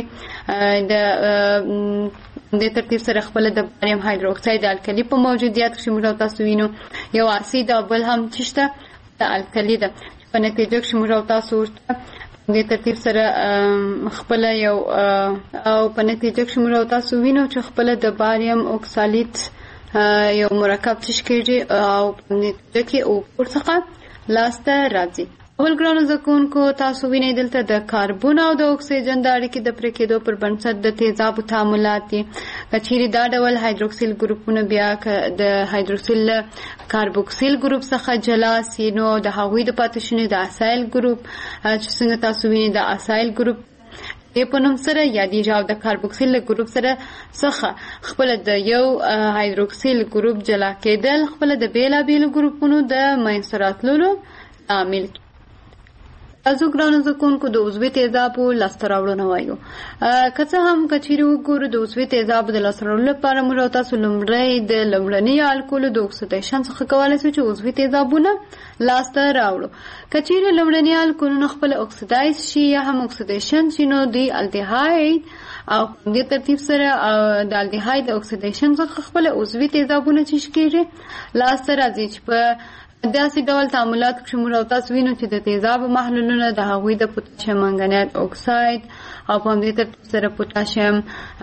د ترتیب سره خپل د باریم هایدروکساید الکلی په موجودیت کې موږ تاسو وینو یو اسید او بل هم چشته د الکلی ده په نتیجه کې موږ تاسو د ترتیب سره خپل یو او په نتیجه کې موږ تاسو وینو چې خپل د باریم اوکسالیت یو مرکب تشکیږي او په نتیجه کې او ورڅخه لاسته راځي. اول ګرانو زکونکو تاسو وینئ دلته د کاربن او د اکسیجن د اړیکې د پرې کېدو پر بنسټ د تیزابو تعاملات دي. که چیرې دا ډول هایدروکسیل ګروپونه بیا د هایدروکسیل کاربوکسیل ګروپ څخه جلا سي، نو د هغوی د پاتې شونې د اسایل ګروپ چې څنګه تاسو وینئ د اسایل ګروپ په نوم سره یادېږي او د کاربوکسیل ګروپ سره څخه خپل د یو هایدروکسیل ګروپ جلا کېدل خپل د بیلابیلو ګروپونو د منځته راتللو عامل کېږي. تاسو ګرانو زکونکو د عضوي تیزابو لاسته راوړنه وایو. که څه هم که چیرې وګورو د عضوي تیزابو د لاسته راوړلو لپاره موږ تاسو لومړی د لومړني الکولو د اکسیدیشن څخه کولی شو چې عضوي تیزابونه لاسته راوړو. که چیرې لومړني الکولونه خپل اکسیدایز شي یا هم اکسیدیشن شي، نو دوی الډیهاید او د ترتیب سره د الډیهاید اکسیدیشن څخه خپل عضوي تیزابونه چش کېږي لاسته راځي چې په داسې ډول تعاملات کې موږ تاسو وینو چې د تیزابو محلولونه د هغوی د پوتاشیم منګنیت اکساید او په همدې ترتیب سره پوتاشیم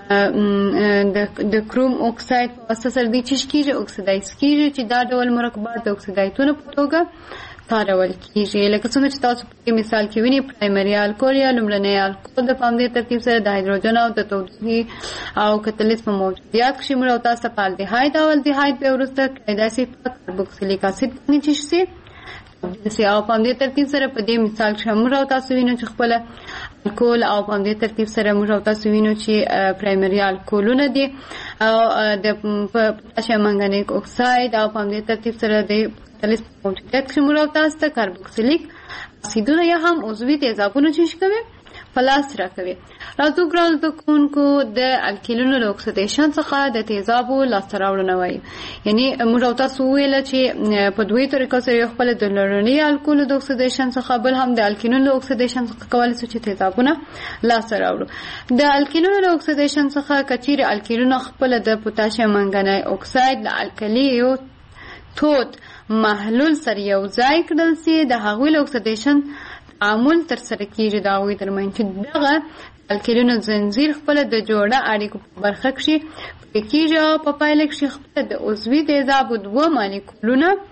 د کروم اکساید په واسطه سره دوی چش کېږي اکسیدایز کېږي چې دا ډول مرکبات د اکسیدایتونو په توګه کارول کیږي. لکه څنګه چې تاسو په مثال کې وینئ پرایمري الکول یا لومړنی الکول د په همدې ترتیب سره د هایدروجن او د تودوخې او کتلیز په موجودیت کې موږ تاسو په الډیهاید او الډیهاید په وروسته کېدای شي کاربوکسیلیک اسید باندې چش سي او په همدې ترتیب سره په دې مثال کې موږ تاسو وینو چې خپل الکول او په همدې ترتیب سره موږ تاسو وینو چې پرایمري الکولونه دي او د پوتاشیم منګنیک اکساید او په همدې ترتیب سره د کتلیز په موجودیت کې موږ تاسو ته کاربوکسیلیک اسیدونه یا هم عضوي تیزابونه چش کوي پلاس راکوي. راځو ګرانو زکونکو د الکیلونو د اکسیدیشن څخه د تیزابو لاسته راوړنه وایي. یعنی موږ تاسو ویل چې په دوی طریقو سره خپل د لومړني الکولو د اکسیدیشن څخه بل هم د الکینونو د اکسیدیشن څخه کولی شو چې تیزابونه لاسته راوړو. د الکینونو د اکسیدیشن څخه که چیرې الکینونه خپل د پوتاشیم منګنی اکساید د الکلی یو تود محلول سره یو ځای کړل سي، د هغوی له اکسیدیشن تعامل ترسره کیږي د هغوی ترمنځ چې دغه الکیلونو زنځیر خپل د جوړه اړیکو په برخه کې پرې کیږي او په پایله کې خپل د عضوي تیزابو دوه مالیکولونه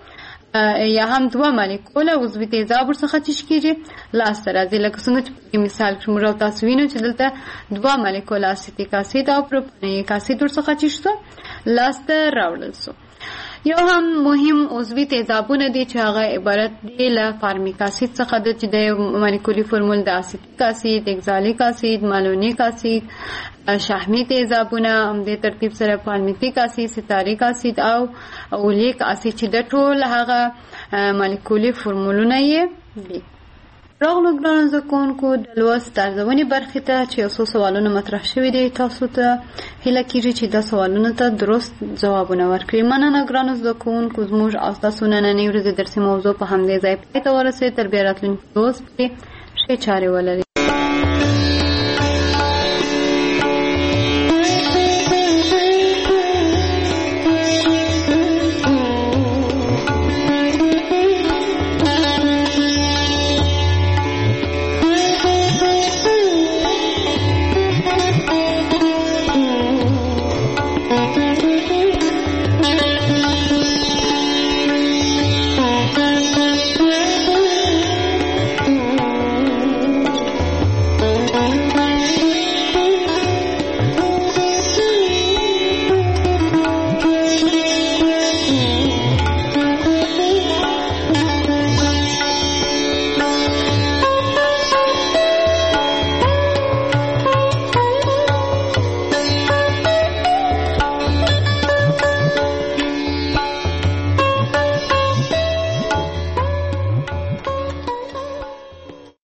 یا هم دوه مالیکول عضوي تیزاب ورڅخه چیش کیږي لاسته راځي. لکه څنګه چې مثال کې موږ تاسو وینو چې دلته دوه مالیکول اسیتیک اسید او پروپانیک اسید ورڅخه چیش شو لاسته راوړل شو. یو هم مهم عضوي تیزابونه دي چې هغه عبارت دي له فارمیک اسید څخه د چې د مالیکولي فرمول د اسیتیک اسید، اگزالیک اسید، مالونیک اسید، شحمی تیزابونه هم د ترتیب سره فارمیتیک اسید، ستاریک اسید او اولیک اسید چې د ټول هغه مالیکولي فرمولونه یې دي. راغلو ګرانو زده کوونکو د لوست ارزونې برخې ته چې یو څو سوالونه مطرح شوي دي تاسو ته هیله کیږي چې دا سوالونو ته درست ځوابونه ورکړي. مننه ګرانو زده کوونکو، زموږ او ستاسو نننۍ ورځې درسي موضوع په همدې ځای پای ته ورسېده. تر بیا راتلونکي روز پرې ښې چارې ولرئ.